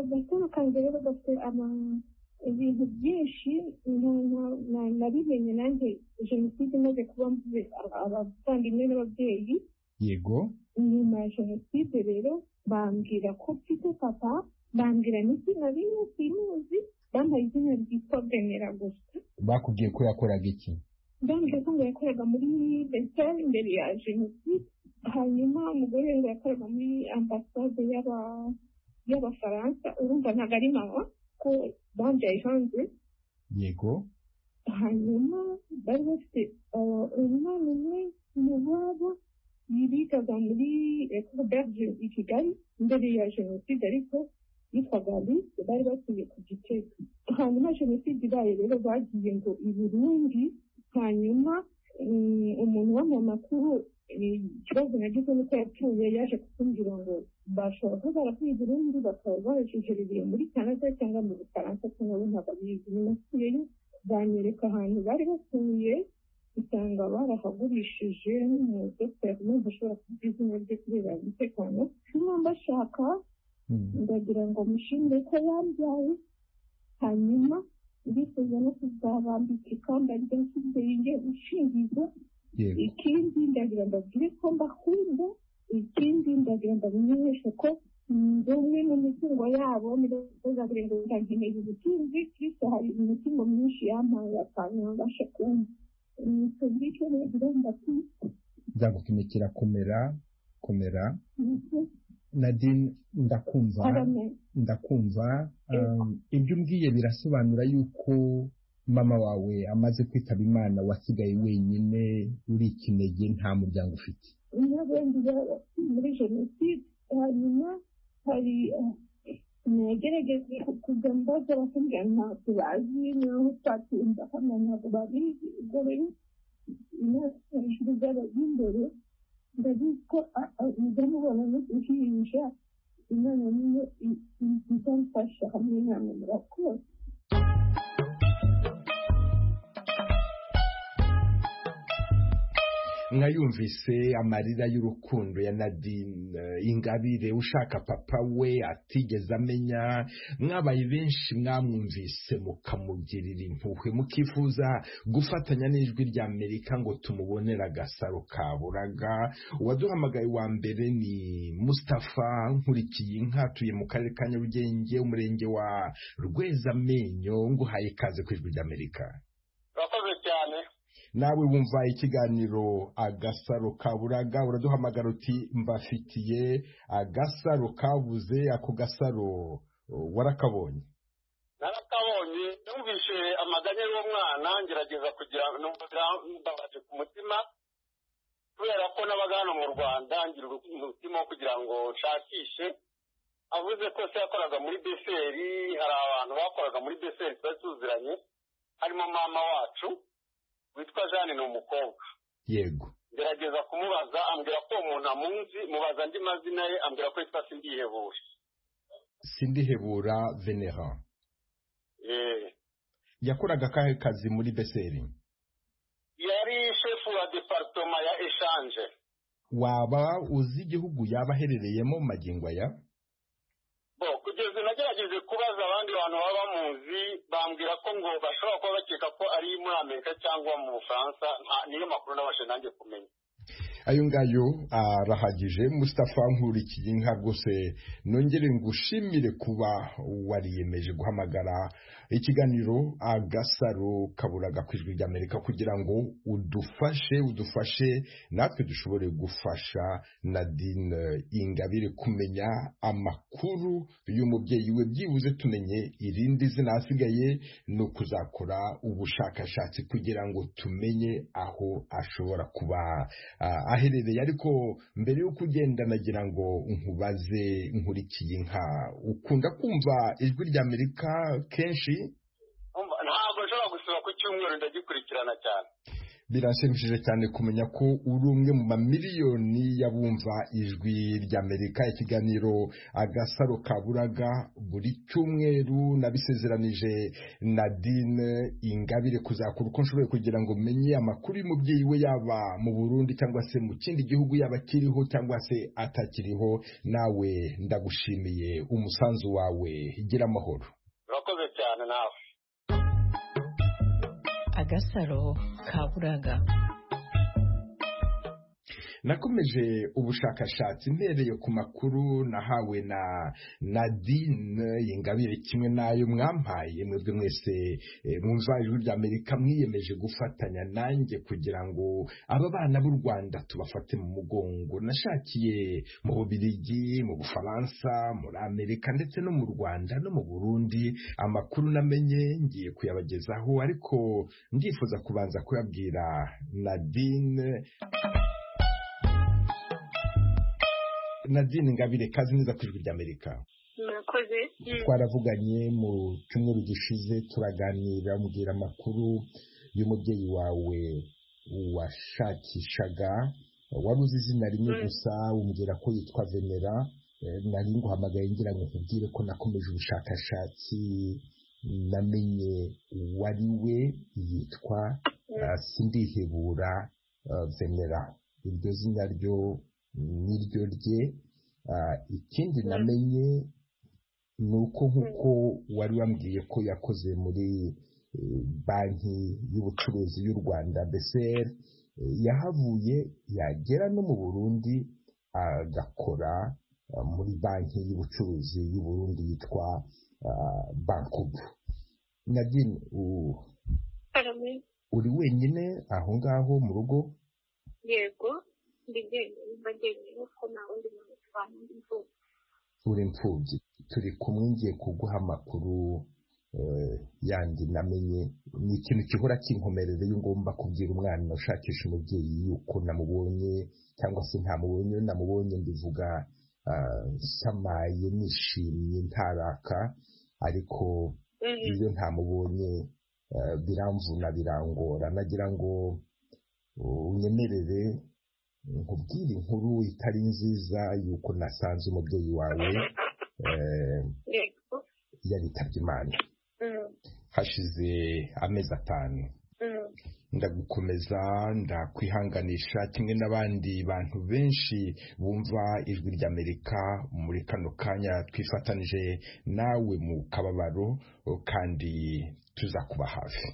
agasaro kanjye rero gafite ibintu byinshi nabimenye nanjye jenoside imaze kuba mvuze abavandimwe n'ababyeyi. Yego. Nyuma ya jenoside rero bambwira ko mfite papa, bambwira n'izina rimwe simuzi, bambaye izina ryitwa Benera gusa. Bakubwiye ko yakoraga iki? Bambwiye ko ngo yakoraga muri Besari imbere ya jenoside, hanyuma umugore ngo yakoraga muri ambasade y'abafaransa. Urumva ntabwo ari mama ko bambyaye hanze. Yego. Hanyuma bari bafite umwana umwe mu babo yibigaga muri ekoberge i Kigali mbere ya jenoside, ariko yitwaga Alice, bari batuye ku Gitega. Hanyuma jenoside ibaye rero bagiye ngo i Burundi, hanyuma umuntu w'amakuru ikibazo nagize nuko yapfuye yaje kutumbwira ngo bashobora kuba barakuye i Burundi bakaba barashishereye muri Canada cyangwa mu Bufaransa, cyangwa bo ntabwo bizi. Nasubiyeyo banyereka ahantu bari batuye, usanga barahagurishije n'umudogiteri n'umuntu ushobora kuvuga izina rye kubera umutekano. Niba mbashaka ndagira ngo mushimire ko yambyaye, hanyuma ndifuza no kuzabambika ikamba rya kibyeyi ushingiza. Ikindi ndagira mbabwire ko mbakunda, ikindi ndagira mbamenyeshe ko ndi umwe mu mitungo yabo ndagira ngo ndankeneye ubutunzi. Kristo hari imitungo myinshi yampaye akanyabasha kumva. Nzagutumikira komera komera. Nadine, ndakumva ndakumva ibyo umbwiye birasobanura yuko mama wawe amaze kwitaba Imana wasigaye wenyine uri ikinege, nta muryango ufite. Muri jenoside hanyuma hari nagerageza kujya mbaza bakambwira ntabwo bazi n'aho twatinda hano, ntabwo babizi. Ubwo rero hejuru by'abazi imbere ndabizi ko mujya mubona no guhinja Imana niyo izamfasha hamwe namwe. Murakoze. Mwayumvise amarira y'urukundo ya Nadine Ingabire ushaka papa we atigeze amenya. Mwabaye benshi mwamwumvise mukamugirira impuhwe, mukifuza gufatanya n'ijwi rya Amerika ngo tumubonera agasaro kaburaga. Uwaduhamagaye wa mbere ni Mustafa Nkurikiyinka, atuye mu karere ka Nyarugenge, umurenge wa Rwezamenyo. Nguhaye ikaze ku ijwi rya Amerika. Urakoze cyane. Nawe wumva ikiganiro agasaro kaburaga, uraduhamagara uti mbafitiye agasaro kabuze. Ako gasaro warakabonye? Narakabonye, numvise amaganya y'umwana, ngerageza kugira mbabaje ku mutima, kubera ko nabaga hano mu Rwanda ngira umutima wo kugira ngo nshakishe. Avuze ko se yakoraga muri Beseri, hari abantu bakoraga muri Beseri twari tuziranye, harimo mama wacu witwa Jeanne, ni umukobwa. Yego. Ngerageza kumubaza, ambwira ko umuntu amunzi, mubaza andi mazina ye, ambwira ko yitwa Sindihebura. Sindihebura Venera. Eh. Yakoraga akahe kazi muri Beseri? Yari shefu wa departement ya Echange. Waba uzi igihugu yaba aherereyemo magingo aya? Bo, kugeza nagerageje kubaza abandi bantu baba bamuzi, bambwira ko ngo bashobora kuba bakeka ko ari muri Amerika cyangwa mu Bufaransa. Niyo makuru nabashe nanjye kumenya. Ayo ngayo arahagije. Mustafa Nkurikiyinka, rwose nongere ngushimire kuba wariyemeje guhamagara ikiganiro agasaro kaburaga ku ijwi rya Amerika kugira ngo udufashe udufashe natwe dushobore gufasha Nadine Ingabire kumenya amakuru y'umubyeyi we, byibuze tumenye irindi zina asigaye no kuzakora ubushakashatsi kugira ngo tumenye aho ashobora kuba uh, aherereye. Ariko mbere yo kugenda nagira ngo nkubaze Nkurikiyinka, ukunda kumva ijwi rya Amerika kenshi? Ntabwo nshobora gusaba ku cyumweru ndagikurikirana cyane. Birashimishije cyane kumenya ko uri umwe mu mamiliyoni y'abumva ijwi ry'Amerika. Ikiganiro Agasaro Kaburaga buri cyumweru nabisezeranije Nadine Ingabire kuzakora uko nshoboye kugira ngo menye amakuru y'umubyeyi we, yaba mu Burundi cyangwa se mu kindi gihugu, yaba akiriho cyangwa se atakiriho. Nawe ndagushimiye umusanzu wawe, gira amahoro. Urakoze cyane nawe. Agasaro Kaburaga. Nakomeje ubushakashatsi mpereye ku makuru nahawe na Nadine Ingabire kimwe nayo mwampaye mwebwe mwese mwumva ijwi ry'Amerika mwiyemeje gufatanya nanjye kugira ngo aba bana b'u Rwanda tubafate mu mugongo. Nashakiye mu Bubiligi, mu Bufaransa, muri Amerika ndetse no mu Rwanda no mu Burundi. Amakuru namenye ngiye kuyabagezaho, ariko ndifuza kubanza kuyabwira Nadine. Nadine Ingabire, kazi neza ku ijwi ry'Amerika. murakoze. Twaravuganye mu cyumweru gishize turaganira, mubwira amakuru y'umubyeyi wawe washakishaga, wari uzi izina rimwe gusa, umbwira ko yitwa Venera. Nari nguhamagaye ngira ngo nkubwire ko nakomeje ubushakashatsi, namenye wari we, yitwa Sindihebura Venera. Iryo zina ryo niryo rye. Ikindi namenye ni uko nk'uko wari wambwiye ko yakoze muri banki y'ubucuruzi y'u Rwanda B C R, yahavuye yagera no mu Burundi agakora muri banki y'ubucuruzi y'u Burundi yitwa Bankubu. Nadine, uri wenyine aho ngaho mu rugo? Yego, uri imfubyi. Turi kumwe, ngiye kuguha amakuru yandi namenye. Ni ikintu gihora kinkomerera iyo ngomba kubwira umwana ushakisha umubyeyi yuko namubonye cyangwa se ntamubonye. Namubonye ndivuga nsamaye, nishimye, ntaraka, ariko iyo ntamubonye biramvuna, birangora. Nagira ngo unyemerere nkubwire inkuru itari nziza yuko nasanze umubyeyi wawe yaritabye Imana hashize amezi atanu. Ndagukomeza, ndakwihanganisha kimwe n'abandi bantu benshi bumva ijwi ry'Amerika muri kano kanya. Twifatanije nawe mu kababaro kandi tuzakuba hafi.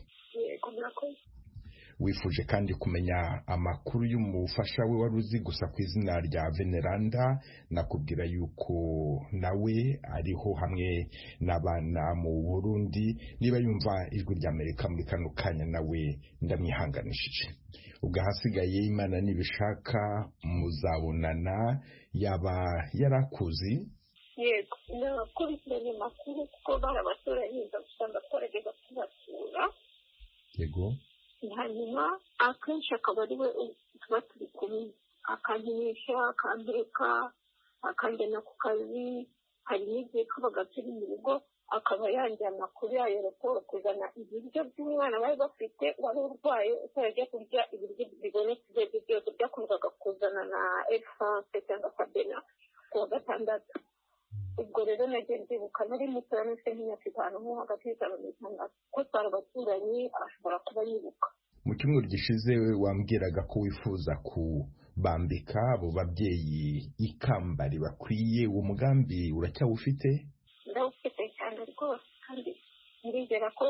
Wifuje kandi kumenya amakuru y'umufasha we wari uzi gusa ku izina rya Veneranda. Nakubwira yuko nawe ariho hamwe n'abana mu Burundi. Niba yumva ijwi ry'Amerika muri kano kanya, nawe ndamwihanganishije. Ubwo hasigaye Imana nibishaka muzabonana. Yaba yarakuzi? Yego, nakurikiranye amakuru kuko bari abaturanyi, ndasanga twarageza kubasura. Yego. Hanyuma akenshi akaba ari we tuba turi kumwe, akankinisha, akambeka, akanjyana ku kazi. Hari n'igihe kabaga turi mu rugo akaba yanjyana amakuru ya aeroport kuzana ibiryo by'umwana bari bafite wari urwaye utarajya kurya ibiryo bibonetse ibyo byose byakundaga kuzana na Air France cyangwa Sabena ku wa gatandatu. Ubwo rero nagiye ndibuka nari mutoya, nafite nk'imyaka itanu nko hagati y'itanu n'itandatu, ko twari abaturanyi, ashobora kuba yibuka. Mu cyumweru gishize wambwiraga ko wifuza kubambika abo babyeyi ikamba ribakwiye. Uwo mugambi uracyawufite? Ndawufite cyane rwose, kandi ndizera ko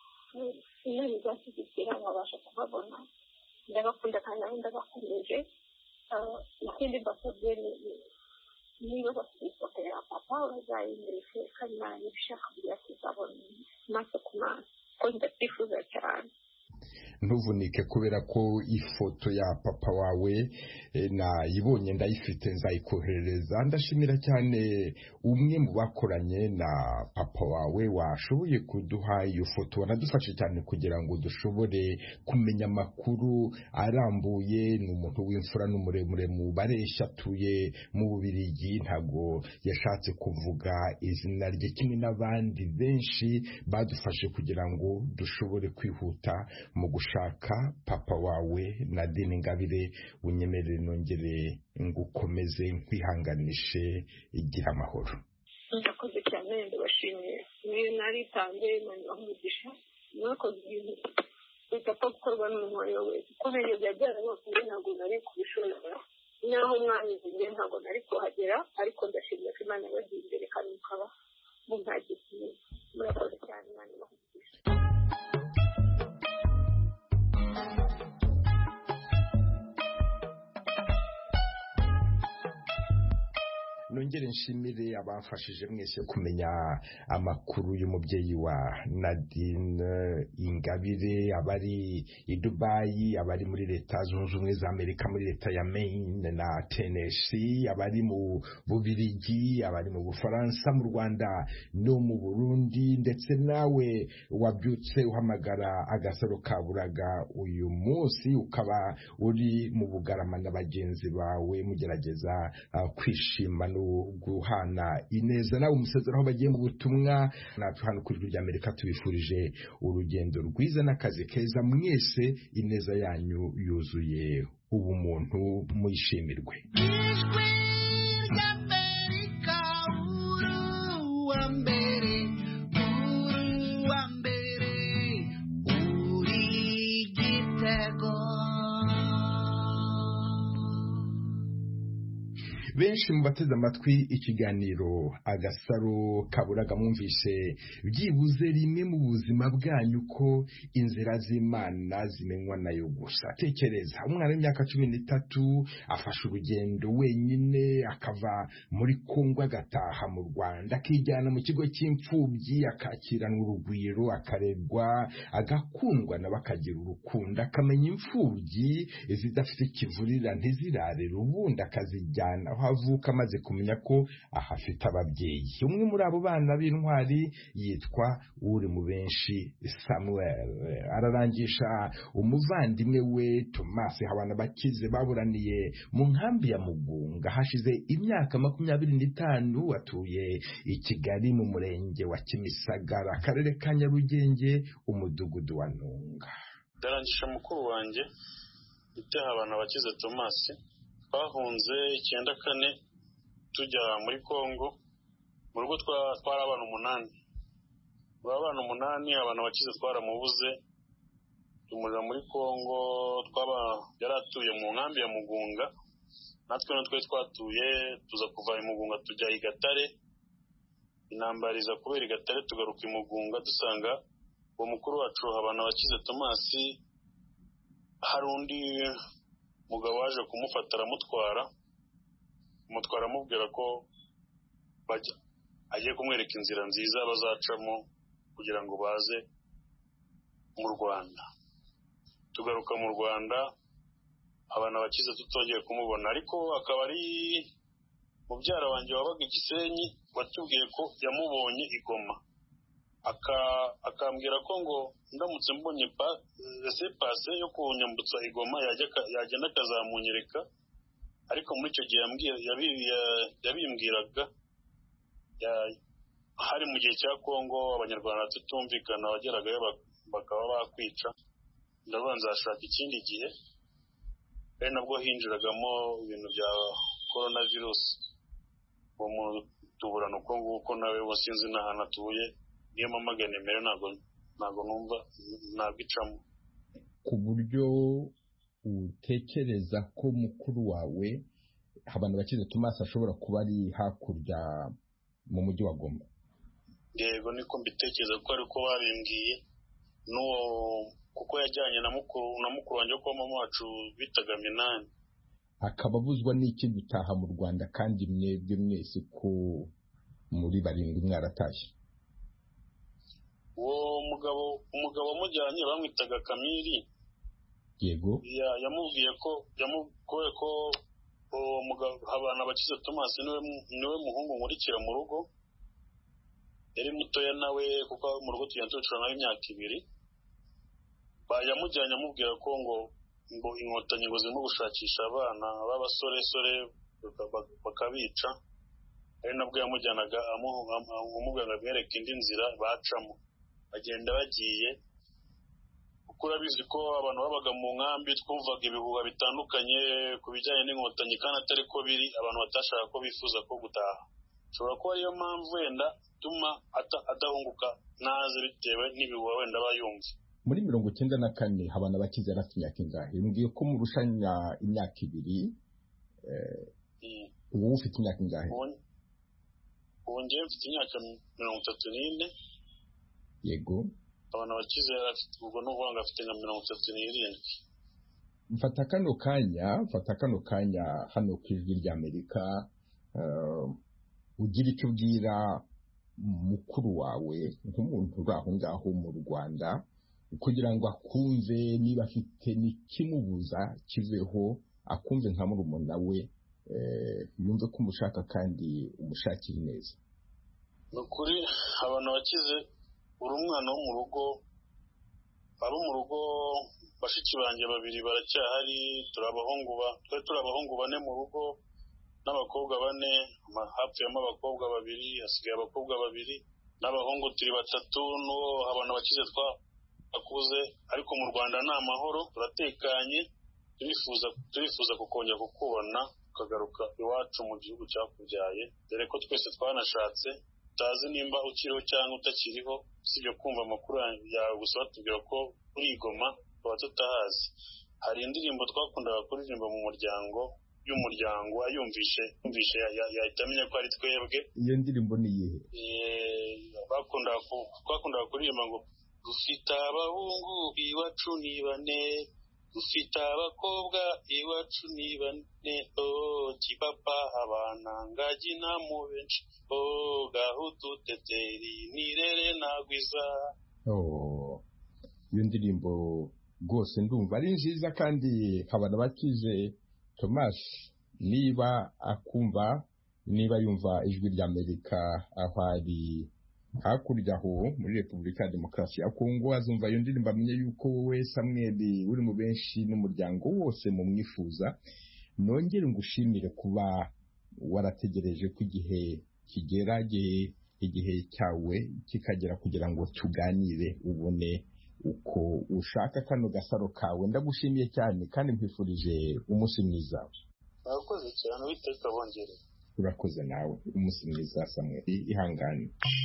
iyo bizashyigikira nkabasha kubabona. Ndabakunda kandi nabo ndabakomeje. Ikindi mbasabye niba bafite ifoto ya papa bazayimurishe, kandi nibishaka kugira tuzabona maso ku maso, ko ndabyifuza cyane. Ntuvunike kubera ko ifoto ya papa wawe nayibonye, ndayifite, nzayikoherereza. Ndashimira cyane umwe mu bakoranye na papa wawe washoboye kuduha iyo foto. Wanadufashe cyane kugira ngo dushobore kumenya amakuru arambuye. Ni umuntu w'imfura n'umuremure mu bareshya, atuye mu Bubiligi. Ntabwo yashatse kuvuga izina rye, kimwe n'abandi benshi badufashe kugira ngo dushobore kwihuta mu gushaka gushaka papa wawe Nadine Ingabire unyemerere nongere ngukomeze nkwihanganishe igira amahoro. Ndakoze cyane ndabashimiye niyo naritanze Imana ibamugisha mwakoze ibintu bitapfa gukorwa n'umuntu uwo ari we wese kuko ibyo byabyara bose ntabwo nari kubishobora naho mwanyuze ntabwo nari kuhagera ariko ndashimira ko Imana yabagiye imbere kandi mukaba muntagiye murakoze cyane Imana ibamugisha. Nongere nshimire abafashije mwese kumenya amakuru y'umubyeyi wa Nadine Ingabire, abari i Dubai, abari muri leta zunze ubumwe za Amerika, muri leta ya Maine na Tennessee, abari mu Bubiligi, abari mu Bufaransa, mu Rwanda no mu Burundi, ndetse nawe wabyutse uhamagara Agasaro Kaburaga uyu munsi ukaba uri mu Bugarama na bagenzi bawe mugerageza uh, kwishima no guhana ineza. Nawe umusezeraho bagiye mu butumwa natwe hano kuri rya Amerika tubifurije urugendo rwiza n'akazi keza, mwese ineza yanyu yuzuye ubumuntu muyishimirwe. Benshi mu bateze amatwi ikiganiro Agasaro Kaburaga mwumvise byibuze rimwe mu buzima bwanyu ko inzira z'Imana zimenywa nayo gusa. Tekereza umwana w'imyaka cumi n'itatu afashe urugendo wenyine akava muri Kongo agataha mu Rwanda, akijyana mu kigo cy'imfubyi, akakiranwa urugwiro, akarerwa, agakundwa na bakagira urukundo, akamenya imfubyi zidafite ikivurira ntizirare ubundi akazijyana aho avuka amaze kumenya ko ahafite ababyeyi. Umwe muri abo bana b'intwari yitwa uri mu benshi Samuel, ararangisha umuvandimwe we Thomas Habanabakize baburaniye mu nkambi ya Mugunga hashize imyaka makumyabiri n'itanu. Atuye i Kigali mu murenge wa Kimisagara, akarere ka Nyarugenge, umudugudu wa Ntunga. Ndarangisha mukuru wanjye itaha Habanabakize Thomas, twahunze icyenda kane tujya muri Kongo. Mu rugo twari abana umunani, muri abana umunani Habanabakize twaramubuze, tumurira muri Kongo. Twaba yaratuye mu nkambi ya Mugunga, natwe natwe twatuye tuza kuva i Mugunga tujya i Gatare. Intambara iza kubera i Gatare, tugaruka i Mugunga dusanga uwo mukuru wacu Habanabakize Thomas hari undi mugabo waje kumufata aramutwara umutwara amubwira ko bajya agiye kumwereka inzira nziza bazacamo kugira ngo baze mu Rwanda. Tugaruka mu Rwanda Habanabakize tutongeye kumubona, ariko akaba ari mubyara wanjye wabaga i Gisenyi watubwiye ko yamubonye i Goma, akambwira ko ngo ndamutse mbonye ese pase yo kunyambutsa i Goma yagenda akazamunyereka. Ariko muri icyo gihe yabimbwiraga hari mu gihe cya Kongo, abanyarwanda tutumvikana, wageragayo bakaba bakwica. Ndavuga nzashaka ikindi gihe, ari nabwo hinjiragamo ibintu bya corona virus, uwo muntu tuburana uko nguko nawe wasinzi n'ahantu atuye, niyo mpamagana nimero ntabwo ntabwo numva nabicamo. Ku buryo utekereza ko mukuru wawe Habanabakize Thomas ashobora kuba ari hakurya mu mujyi wa Goma? Yego niko mbitekereza, ko ariko babimbwiye n'uwo kuko yajyanye na mukuru na mukuru wanjye ko mama wacu bitaga Minani. Akaba abuzwa n'iki gutaha mu Rwanda kandi mwebwe mwese ko muri barindwi mwaratashye? Uwo mugabo umugabo wamujyanye bamwitaga Kamiri. Yego. Ya yamubwiye ko yamukoye ko umugabo Habanabakize Thomas niwe niwe muhungu nkurikira mu rugo. Yari mutoya nawe kuko mu rugo tujya tucurana imyaka ibiri. Bayamujyanye amubwira ko ngo ngo inkotanyi ngo zirimo gushakisha abana b'abasore sore bakabica. Ari nabwo yamujyanaga amubwira ngo amwereke indi nzira bacamo. Bagenda bagiye kurabizi ko abantu babaga mu nkambi twumvaga ibihuha bitandukanye ku bijyanye n'inkotanyi kandi atari ko biri abantu batashaka ko bifuza ko gutaha. Ushobora kuba ariyo mpamvu wenda tuma adahunguka naze bitewe n'ibihuha wenda bayumva. Muri mirongo icyenda na kane Habana bakize afite imyaka ingahe? Mbwiye ko murushanya imyaka ibiri. Ubu ufite imyaka ingahe? Ubu ngiye mfite imyaka mirongo itatu n'ine. Yego. Abana bakize afite ubwo no kuvuga afite nka mirongo itatu n'irindwi. Mfata kano kanya, mfata kano kanya hano ku Ijwi ry'Amerika, uh, ugira icyo ubwira mukuru wawe nk'umuntu uri aho ngaho mu Rwanda kugira ngo akumve niba afite n'ikimubuza kiveho, akumve nka murumuna we, eh, yumve ko umushaka kandi umushakira neza. Nukuri abantu bakize uri umwana wo mu rugo, abo mu rugo bashiki banjye babiri baracyahari, turabahungu ba twe turabahungu bane mu rugo n'abakobwa bane, hapfuyemo abakobwa babiri, hasigaye abakobwa babiri n'abahungu turi batatu. N'uwo abantu bakize twa akuze, ariko mu Rwanda ni amahoro, turatekanye, turifuza turifuza kukongera kukubona ukagaruka iwacu mu gihugu cyakubyaye, dore ko twese twanashatse, utazi nimba ukiriho cyangwa utakiriho, sibyo kumva amakuru yawe gusa batubwira ko urigoma tuba tutahazi. Hari indirimbo twakundaga kuririmba mu muryango y'umuryango, ayumvishe yumvishe yahita amenya ko ari twebwe. Iyo ndirimbo ni iyihe? Bakundaga twakundaga kuririmba ngo dufite abahungu iwacu ni bane, dufite abakobwa iwacu ni bane, oh kipapa abana ngagi na mu benshi, oh gahutu teteri nirere nagwiza. Oh, iyo ndirimbo rwose ndumva ari nziza kandi Habana bakize Thomas niba akumva, niba yumva Ijwi ry'Amerika aho ari hakurya aho muri Repubulika ya Demokarasi ya Kongo, azumva iyo ndirimbo amenye yuko wowe Samuel uri mu benshi n'umuryango wose mu mwifuza. Nongere ngushimire kuba warategereje ko igihe kigera, igihe cyawe kikagera kugira ngo tuganire ubone uko ushaka kano gasaro kawe. Ndagushimiye cyane kandi mpifurije umunsi mwiza. Urakoze cyane, witeka bongere. Urakoze nawe, umunsi mwiza Samuel, ihangane.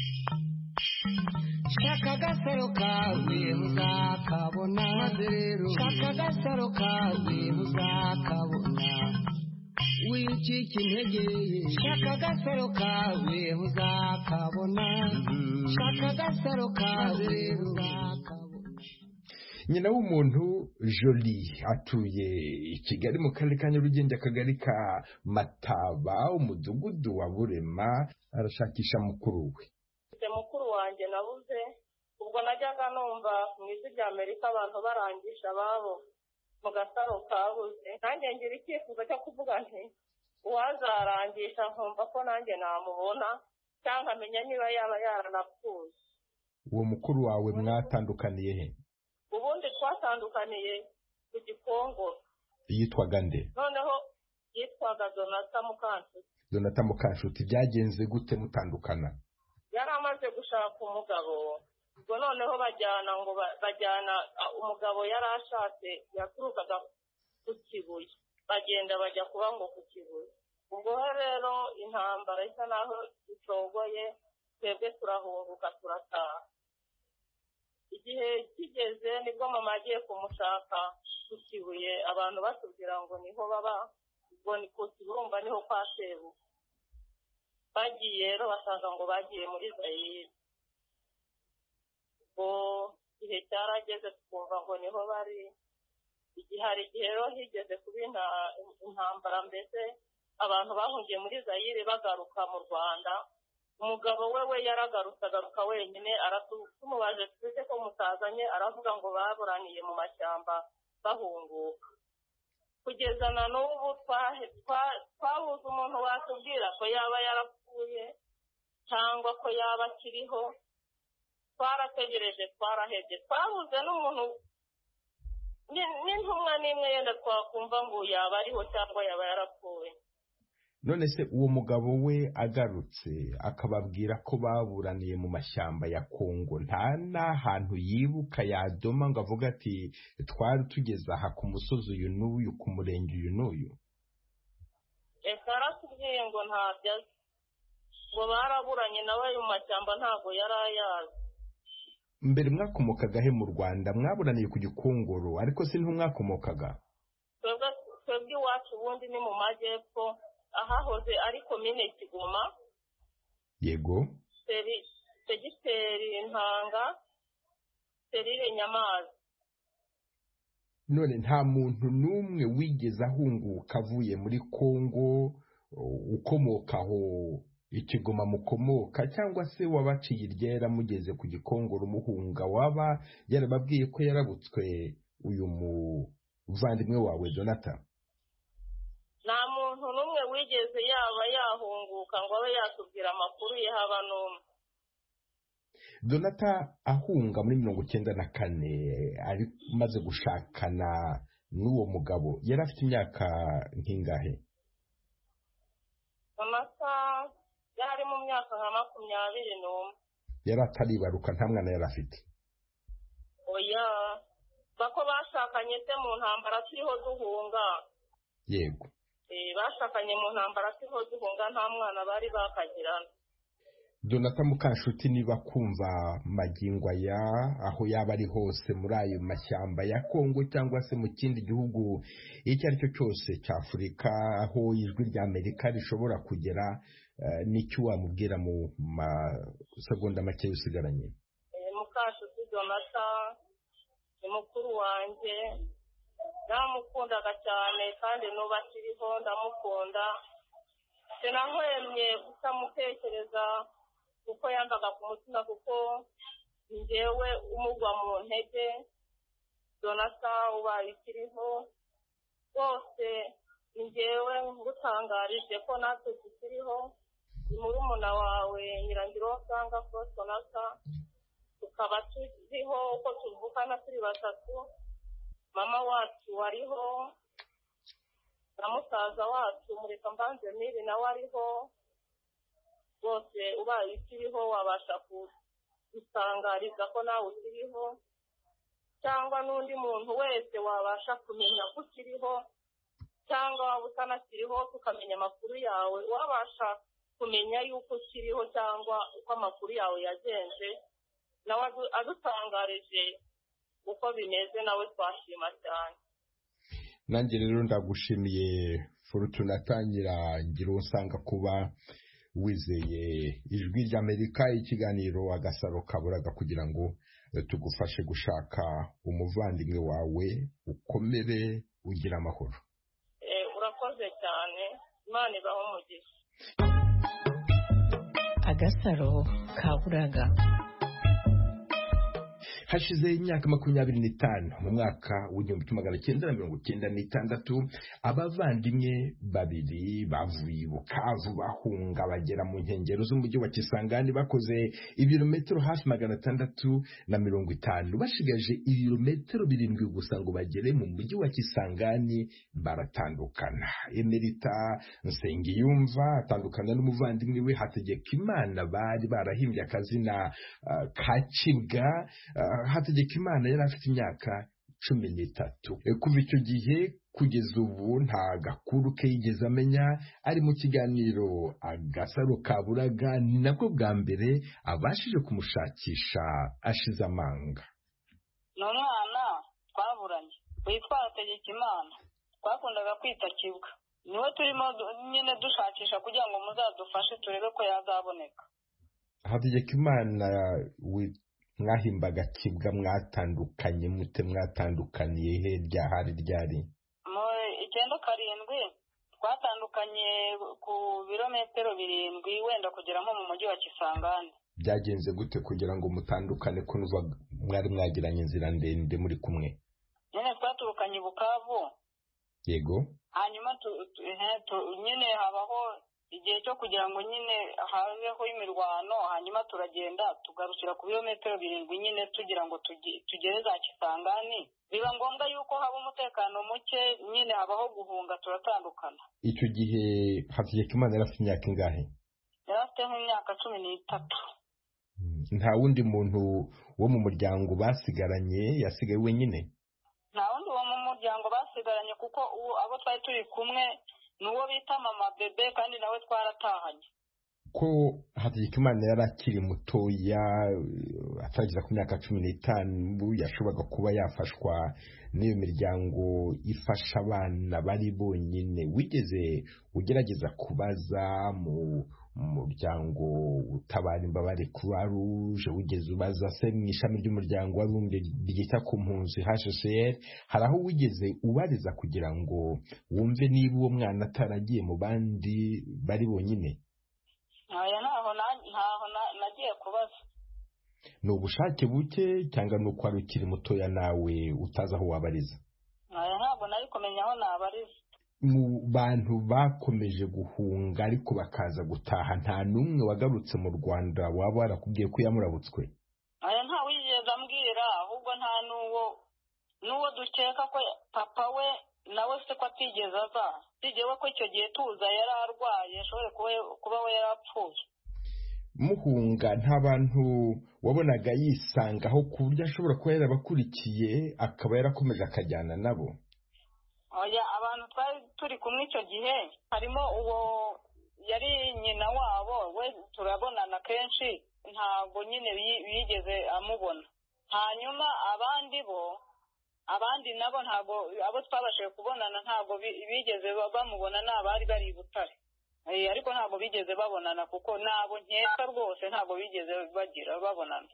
Shaka gasaro kawe muzakabona, rero shaka gasaro kawe muzakabona, wicika intege, shaka gasaro kawe muzakabona, shaka gasaro kawe rero muzakabona. Nyina w'umuntu Jolie atuye i Kigali mu karere ka Nyarugenge, akagari ka Mataba, umudugudu wa Burema, arashakisha mukuru we. Mukuru wanjye nabuze ubwo najyaga numva mu Ijwi ry'Amerika abantu barangisha ababo mu gasaro kabuze, nanjye ngira icyifuzo cyo kuvuga nti uwazarangisha nkumva ko nanjye namubona cyangwa amenya niba yaba yaranapfuye. Uwo mukuru wawe mwatandukaniye he? Ubundi twatandukaniye ku Gikongoro. Yitwaga nde? Noneho yitwaga Donata Mukanshuti. Donata Mukanshuti, byagenze gute mutandukana? Yari amaze gushaka umugabo, ubwo noneho bajyana ngo bajyana umugabo yari ashatse yaturukaga ku Kibuye, bagenda bajya kuba ngo ku Kibuye. Ubwo rero intambara isa naho icogoye, twebwe turahunguka turataha. Igihe kigeze nibwo mama agiye kumushaka ku Kibuye, abantu batubwira ngo niho baba, ubwo ni ku Kibumba niho kwa Sebuka. Bagiye rero basanga ngo bagiye muri Zaire. Ubwo igihe cyarageze twumva ngo niho bari. Igihe hari igihe rero higeze kuba intambara, mbese abantu bahungiye muri Zaire bagaruka mu Rwanda. Umugabo we we yaragarutse agaruka wenyine, aratumubaje twese ko mutazanye, aravuga ngo baburaniye mu mashyamba bahunguka. Kugeza na n'ubu twabuze umuntu watubwira ko yaba yarapfuye cyangwa ko yaba akiriho. Twarategereje, twarahebye, twabuze n'umuntu n'intumwa n'imwe yenda twakumva ngo yaba ariho cyangwa yaba yarapfuye. none se uwo mugabo we agarutse akababwira ko baburaniye mu mashyamba ya Kongo, nta n'ahantu yibuka yadoma ngo avuga ati twari tugeze aha ku musozi uyu n'uyu ku murenge uyu n'uyu? reka aratubwiye ngo ntabyo azi, ngo baraburanye nawe mu mashyamba ntabwo yari ayazi. Mbere mwakomokaga he mu Rwanda? Mwaburaniye ku Gikongoro ariko si ntumwakomokaga? Twebwe iwacu ubundi ni mu majyepfo ahahoze ari komine Kigoma. Yego. Segiteri Ntanga, serire Nyamazi. None nta muntu n'umwe wigeze ahunguka avuye muri Kongo ukomokaho Ikigoma mukomoka, cyangwa se wabaciye iryera mugeze ku Gikongoro muhunga, waba yarababwiye ko yarabutswe uyu muvandimwe wawe Donata? Nta muntu n'umwe wigeze yaba yahunguka ngo abe yatubwira amakuru ye, haba n'umwe. Donata ahunga muri mirongo icyenda na kane ari maze gushakana n'uwo mugabo, yari afite imyaka nk'ingahe? Donata yari mu myaka nka makumyabiri n'umwe. Yari ataribaruka, nta mwana yari afite? Oya, bako bashakanye se mu ntambara turiho duhunga. Yego. Eh, bashakanye mu ntambara turiho duhunga, nta mwana bari bakagirana. Donata Mukanshuti, niba kumva magingo aya aho yaba ari hose muri ayo mashyamba ya Kongo cyangwa se mu kindi gihugu icyo ari cyo cyose cya Afurika aho ijwi rya Amerika rishobora kugera, uh, n'icyo wamubwira mu masegonda make usigaranye? Eh, Mukanshuti Donata ni mukuru wanjye, namukundaga cyane kandi nuba akiriho ndamukunda. Sinahwemye kutamutekereza kuko yandaga ku mutima, kuko njyewe umugwa mu ntege. Donata ubaye ikiriho rwose, njyewe ngutangarije ko natwe tukiriho. Ni murumuna wawe Nyirangirosanga Claude Donata, tukaba turiho uko tuvukana turi batatu. Mama wacu wariho na musaza wacu Mureka Mbanze Miri nawe ariho. Bose ubaye ukiriho wabasha gutangariza ko nawe ukiriho, cyangwa n'undi muntu wese wabasha kumenya ko ukiriho, cyangwa waba utanakiriho tukamenya amakuru yawe, wabasha kumenya yuko ukiriho cyangwa uko amakuru yawe yagenze, nawe adutangarije uko bimeze, nawe twashima cyane. Nanjye rero ndagushimiye Fortunata Nyirangirosanga kuba wizeye ijwi ry'Amerika ikiganiro Agasaro Kaburaga kugira ngo tugufashe gushaka umuvandimwe wawe, ukomere ugira amahoro. Eh, urakoze cyane, Imana ibaho umugisha. Agasaro Kaburaga. Hashize imyaka makumyabiri n'itanu mu mwaka w'igihumbi kimwe magana cyenda na mirongo cyenda n'itandatu abavandimwe babiri bavuye i Bukavu bahunga bagera mu nkengero z'umujyi wa Kisangani, bakoze ibirometero hafi magana atandatu na mirongo itanu, bashigaje ibirometero birindwi gusa ngo bagere mu mujyi wa Kisangani baratandukana. Emerita Nsengiyumva atandukana n'umuvandimwe we Hategekimana, bari barahimbye akazina uh, Kacibwa. uh, Hategekimana yari afite imyaka cumi n'itatu. Kuva icyo gihe kugeza ubu nta gakuru ke yigeze amenya. Ari mu kiganiro Agasaro Kaburaga ni nabwo bwa mbere abashije kumushakisha ashize amanga. Ni umwana twaburanye witwa Hategekimana, twakundaga kwita Kibwa. Niwe turimo nyine dushakisha kugira ngo muzadufashe turebe ko yazaboneka. Hategekimana mwahimbaga Kibwa, mwatandukanye mute? Mwatandukaniye he? Ryahari ryari? Mu icyenda karindwi twatandukanye ku birometero birindwi wenda kugera nko mu mujyi wa Kisangani. Byagenze gute kugira ngo mutandukane ko nuva mwari mwagiranye inzira ndende muri kumwe? Nyine twaturukanye Bukavu. Yego. Hanyuma nyine habaho igihe cyo kugira ngo nyine habeho imirwano, hanyuma turagenda tugarukira ku birometero birindwi nyine tugira ngo tugere za Kisangani, biba ngombwa yuko haba umutekano muke, nyine habaho guhunga, turatandukana. Icyo gihe Hategekimana yari afite imyaka ingahe? Yari afite nk'imyaka cumi n'itatu. Nta wundi muntu wo mu muryango basigaranye, yasigaye wenyine? Nta wundi wo mu muryango basigaranye, kuko abo twari turi kumwe n'uwo bita mama bebe, kandi nawe twaratahanye. Ko Hategekimana yari akiri mutoya, atarageza ku myaka cumi n'itanu, yashoboraga kuba yafashwa n'iyo miryango ifasha abana bari bonyine. Wigeze ugerageza kubaza mu muryango utabara imbabare Croix Rouge? Wigeze ubaza se mu ishami ry'umuryango w'abibumbye ryita ku mpunzi H C R? Hari aho wigeze ubariza kugira ngo wumve niba uwo mwana ataragiye mu bandi bari bonyine? Aya ntaho ntaho nagiye kubaza. Ni ubushake buke cyangwa ni uko wari ukiri mutoya nawe utazi aho wabariza? Aya ntabwo nari kumenya aho nabariza. Mu bantu bakomeje guhunga ariko bakaza gutaha, nta n'umwe wagarutse mu Rwanda waba warakubwiye ko yamurabutswe? Aya nta wigeze ambwira, ahubwo nta n'uwo n'uwo dukeka ko papa we nawe se ko atigeze aza, sigewe ko icyo gihe tuza yari arwaye, ashobore kuba we yarapfuye. Muhunga nta bantu wabonaga yisangaho ku buryo ashobora kuba yarabakurikiye akaba yarakomeje akajyana nabo? Oya, abantu twari turi kumwe icyo gihe harimo uwo yari nyina wabo, we turabonana kenshi, ntabwo nyine bigeze amubona. Hanyuma abandi bo abandi nabo ntabwo, abo twabashije kubonana ntabwo bigeze bamubona, n'abari bari i Butare, ariko ntabwo bigeze babonana, kuko nabo nkeka rwose ntabwo bigeze bagira babonana.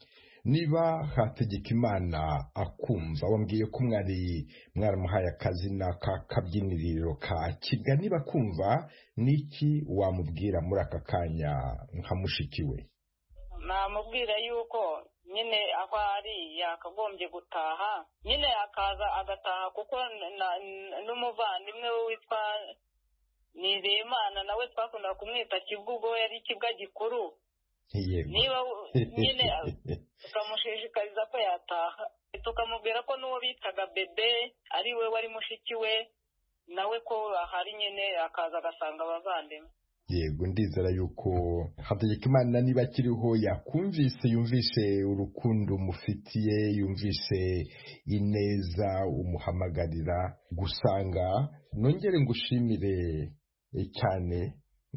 Niba Hategekimana akumva, wambwiye ko mwari mwaramuhaye akazina k'akabyiniriro ka Kibwa, niba akumva niki wamubwira muri aka kanya nka mushiki we? Namubwira yuko nyine aho ari yakagombye gutaha, nyine akaza agataha, kuko n'umuvandimwe we witwa Nizeyimana nawe twakunda kumwita Kibwa, ubwo yari Kibwa gikuru. Niba nyine tukamushishikariza ko yataha, tukamubwira ko n'uwo bitaga bebe ari we wari mushiki we, nawe ko ahari nyine akaza agasanga abavandimwe. Yego, ndizera yuko Hategekimana niba akiriho yakumvise, yumvise urukundo umufitiye, yumvise ineza umuhamagarira gusanga. Nongere ngushimire cyane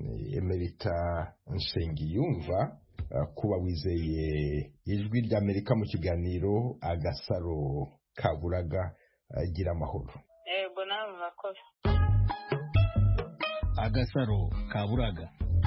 Emerita Nsengiyumva kuba wizeye Ijwi ry'Amerika mu kiganiro Agasaro Kaburaga. Gira amahoro. Yego, nawe murakoze. Agasaro Kaburaga.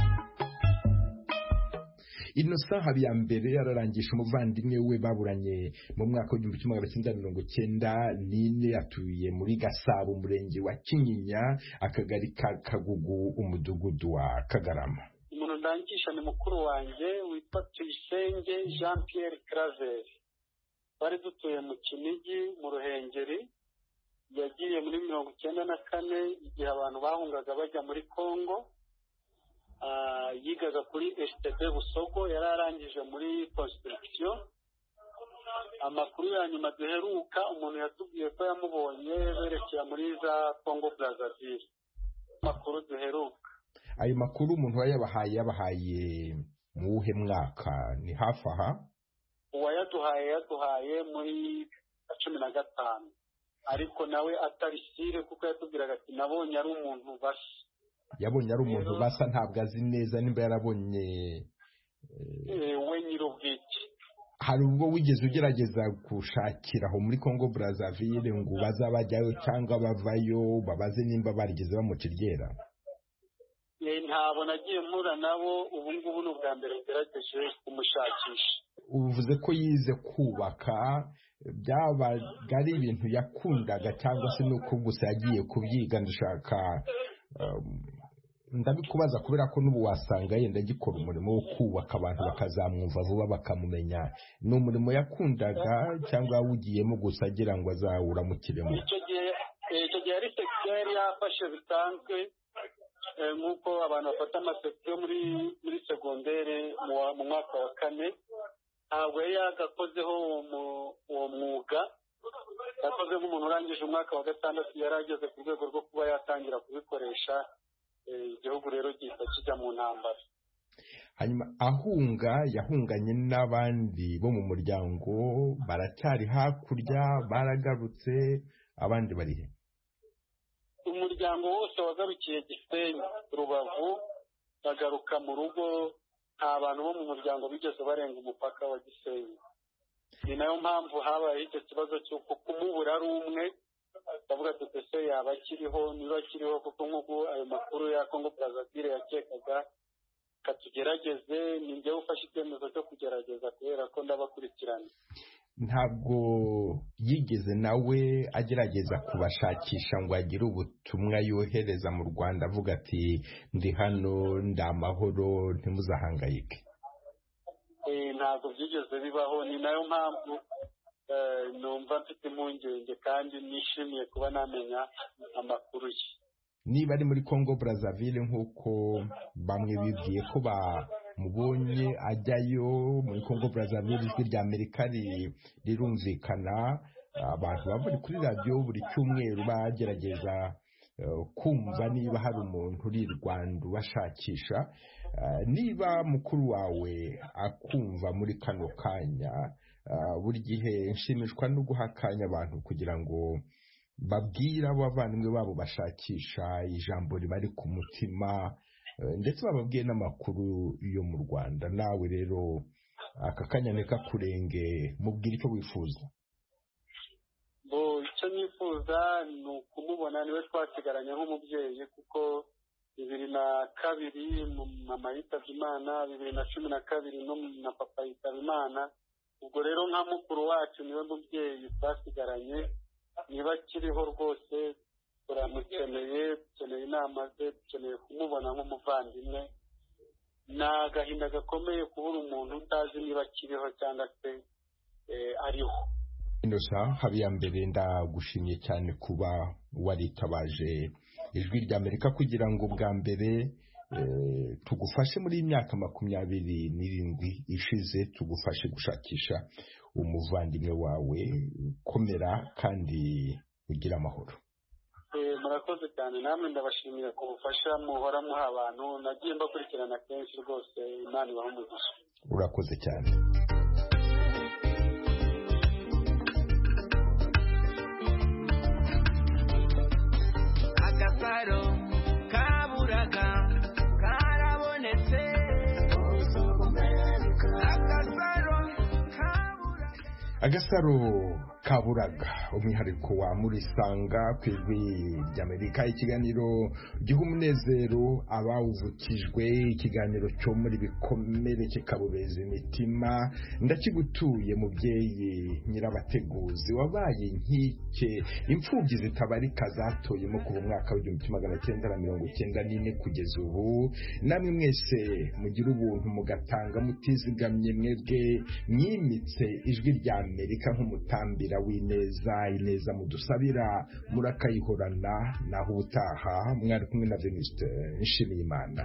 Innocent Habiyambere yararangisha umuvandimwe we baburanye mu mwaka w'igihumbi kimwe magana cyenda mirongo cyenda n'ine, atuye muri Gasabo, umurenge wa Kinyinya, akagari ka Kagugu, umudugudu wa Kagarama. Umuntu ndangisha ni mukuru wanjye witwa Tuyisenge Jean Pierre Claver, bari dutuye mu Kinigi mu Ruhengeri. Yagiye muri mirongo icyenda na kane igihe abantu bahungaga bajya muri Congo. Yigaga kuri S T B Busogo, yari arangije muri construction. Amakuru ya nyuma duheruka, umuntu yatubwiye ko yamubonye berekera muri za Congo Brazzaville. Amakuru duheruka. Ayo makuru umuntu wayabahaye yabahaye mu wuhe mwaka? Ni hafi aha? Uwayaduhaye yaduhaye muri cumi na gatanu, ariko nawe atari sire, kuko yatubwiraga ati nabonye ari umuntu basa. Yabonye ari umuntu basa, ntabwo azi neza nimba yarabonye we nyir'ubwite. Hari ubwo wigeze ugerageza gushakira aho muri Congo Brazzaville ngo bazabajyayo cyangwa bavayo babaze nimba barigeze bamuca iryera? Ntabwo nagiye mpura nabo, ubu ngubu ni ubwa mbere ngerageje kumushakisha. Uvuze ko yize kubaka, byabaga ari ibintu yakundaga cyangwa se nuko gusa yagiye kubyiga? Ndashaka ndabikubaza kubera ko n'ubu wasanga yenda agikora umurimo wo kubaka, abantu bakazamwumva vuba bakamumenya. Ni umurimo yakundaga cyangwa wugiyemo gusa agira ngo azawuramukiremo? Icyo gihe icyo gihe ari sekiteri yafashe bisanzwe, nk'uko abantu bafata amaseti yo muri muri segondere mu mwaka wa kane ntabwo yari yagakozeho uwo mwuga yakoze nk'umuntu urangije umwaka wa gatandatu yari ageze ku rwego rwo kuba yatangira kubikoresha igihugu rero gihita kijya mu ntambara. hanyuma ahunga yahunganye n'abandi bo mu muryango baracyari hakurya baragarutse abandi bari he? Umuryango wose wagarukiye Gisenyi Rubavu bagaruka mu rugo nta bantu bo mu muryango bigeze barenga umupaka wa Gisenyi. Ni nayo mpamvu habaye icyo kibazo cy'uko kumubura ari umwe bavuga ati ese yaba akiriho niba akiriho kuko nk'uko ayo makuru ya Congo Brazzaville yakekaga katugerageze ni njyewe ufashe icyemezo cyo kugerageza kubera ko ndabakurikirana. Ntabwo yigeze nawe agerageza kubashakisha ngo agire ubutumwa yohereza mu Rwanda avuga ati ndi hano ndi amahoro ntimuzahangayike? Ntabwo byigeze bibaho, ni nayo mpamvu numva mfite impungenge kandi nishimiye kuba namenya amakuru ye. Niba ari muri Congo Brazzaville nk'uko bamwe bibwiye ko bamubonye ajyayo muri Congo Brazzaville, ijwi rya Amerika rirumvikana, abantu bari kuri radiyo buri cyumweru bagerageza kumva niba hari umuntu uri i Rwanda ubashakisha. Niba mukuru wawe akumva muri kano kanya, buri gihe nshimishwa no guha akanya abantu kugira ngo babwira abavandimwe babo bashakisha ijambo ribari ku mutima, ndetse bababwiye n'amakuru yo mu Rwanda. Nawe rero aka kanya nikakurenge mubwire icyo wifuza. Bo icyo nifuza ni ukumubona, niwe twasigaranye nk'umubyeyi, kuko bibiri na kabiri mama yitabye Imana, bibiri na cumi na kabiri na papa yitaba Imana. Ubwo rero nka mukuru wacu niwe mubyeyi twasigaranye. Niba akiriho rwose turamukeneye, dukeneye inama ze, dukeneye kumubona nk'umuvandimwe. Ni agahinda gakomeye kubura umuntu utazi niba akiriho cyangwa se ariho. Innocent Habiyambere, ndagushimiye cyane kuba waritabaje ijwi rya Amerika kugira ngo bwa mbere tugufashe muri imyaka makumyabiri n'irindwi ishize, tugufashe gushakisha umuvandimwe wawe. Komera kandi ugira amahoro. Murakoze cyane, namwe ndabashimira ku bufasha muhora muha abantu. Nagiye mbakurikirana kenshi rwose, Imana ibahe umugisha. Urakoze cyane. Agasaro kaburaga karabonetse. Agasaro Agasaro kaburaga, umwihariko wa Murisanga ku ijwi ry'Amerika, ikiganiro giha umunezero abawuvukijwe, ikiganiro cyo muri bikomere kikabubeza imitima. Ndakigutuye mubyeyi Nyirabateguzi, wabaye nkike imfubyi zitabarika zatoyemo kuva umwaka w'igihumbi kimwe magana cyenda na mirongo cyenda n'ine kugeza ubu. Namwe mwese mugira ubuntu mugatanga mutizigamye, mwebwe mwimitse ijwi rya Amerika nk'umutambira w'ineza, ineza mudusabira murakayihorana. Naho ubutaha mwari kumwe na Venuste Nshimiyimana.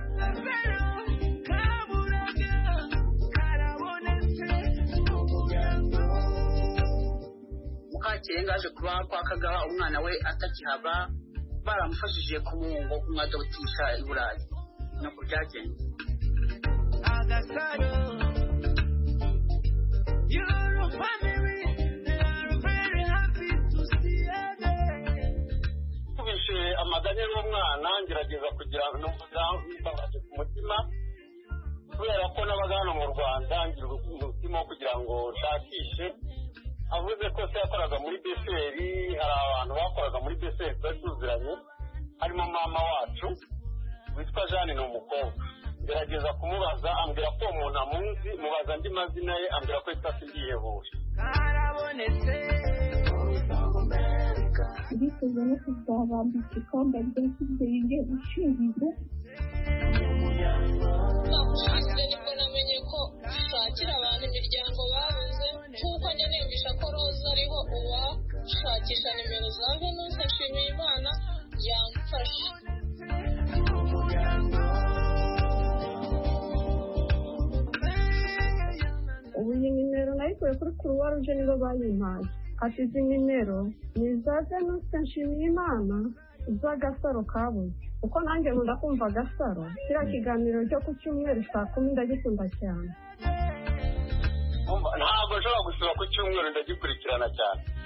Mukakirenga aje kuba kwa Kagaba umwana we atakihaba, baramufashije kumungo kumwadotisha i Burayi. Nuko byagenze. Agasaro, you're a family. Amaganya y'umwana ngerageza kugira n'umbabaje ku mutima, kubera ko nabaga hano mu Rwanda ngira umutima wo kugira ngo nshakishe. Avuze ko se yakoraga muri B C R, hari abantu bakoraga muri B C R twari tuziranye, harimo mama wacu witwa Jeanne, ni umukobwa. Ngerageza kumubaza, ambwira ko umuntu amunzi, mubaza andi mazina ye, ambwira ko yitwa Sindihebuje. Karabonetse ndifuza no kuzabambika igikombe ry'ikidege ushinzwe. Nakushyize nibwo namenye ko ushakira abantu imiryango babuze, nk'uko njya niyumvisha ko Roza ariho uwashakisha nimero za Venuste Nshimiyimana yamfashe. nayikuye kuri kuruwa ruje nibo bayimpaye ati izi nimero ni za Venuste Nshimiyimana z'agasaro kabuze kuko nanjye nkunda kumva agasaro kiriya kiganiro cyo ku cyumweru saa kumi ndagikunda cyane ntabwo nshobora gusiba ku cyumweru ndagikurikirana cyane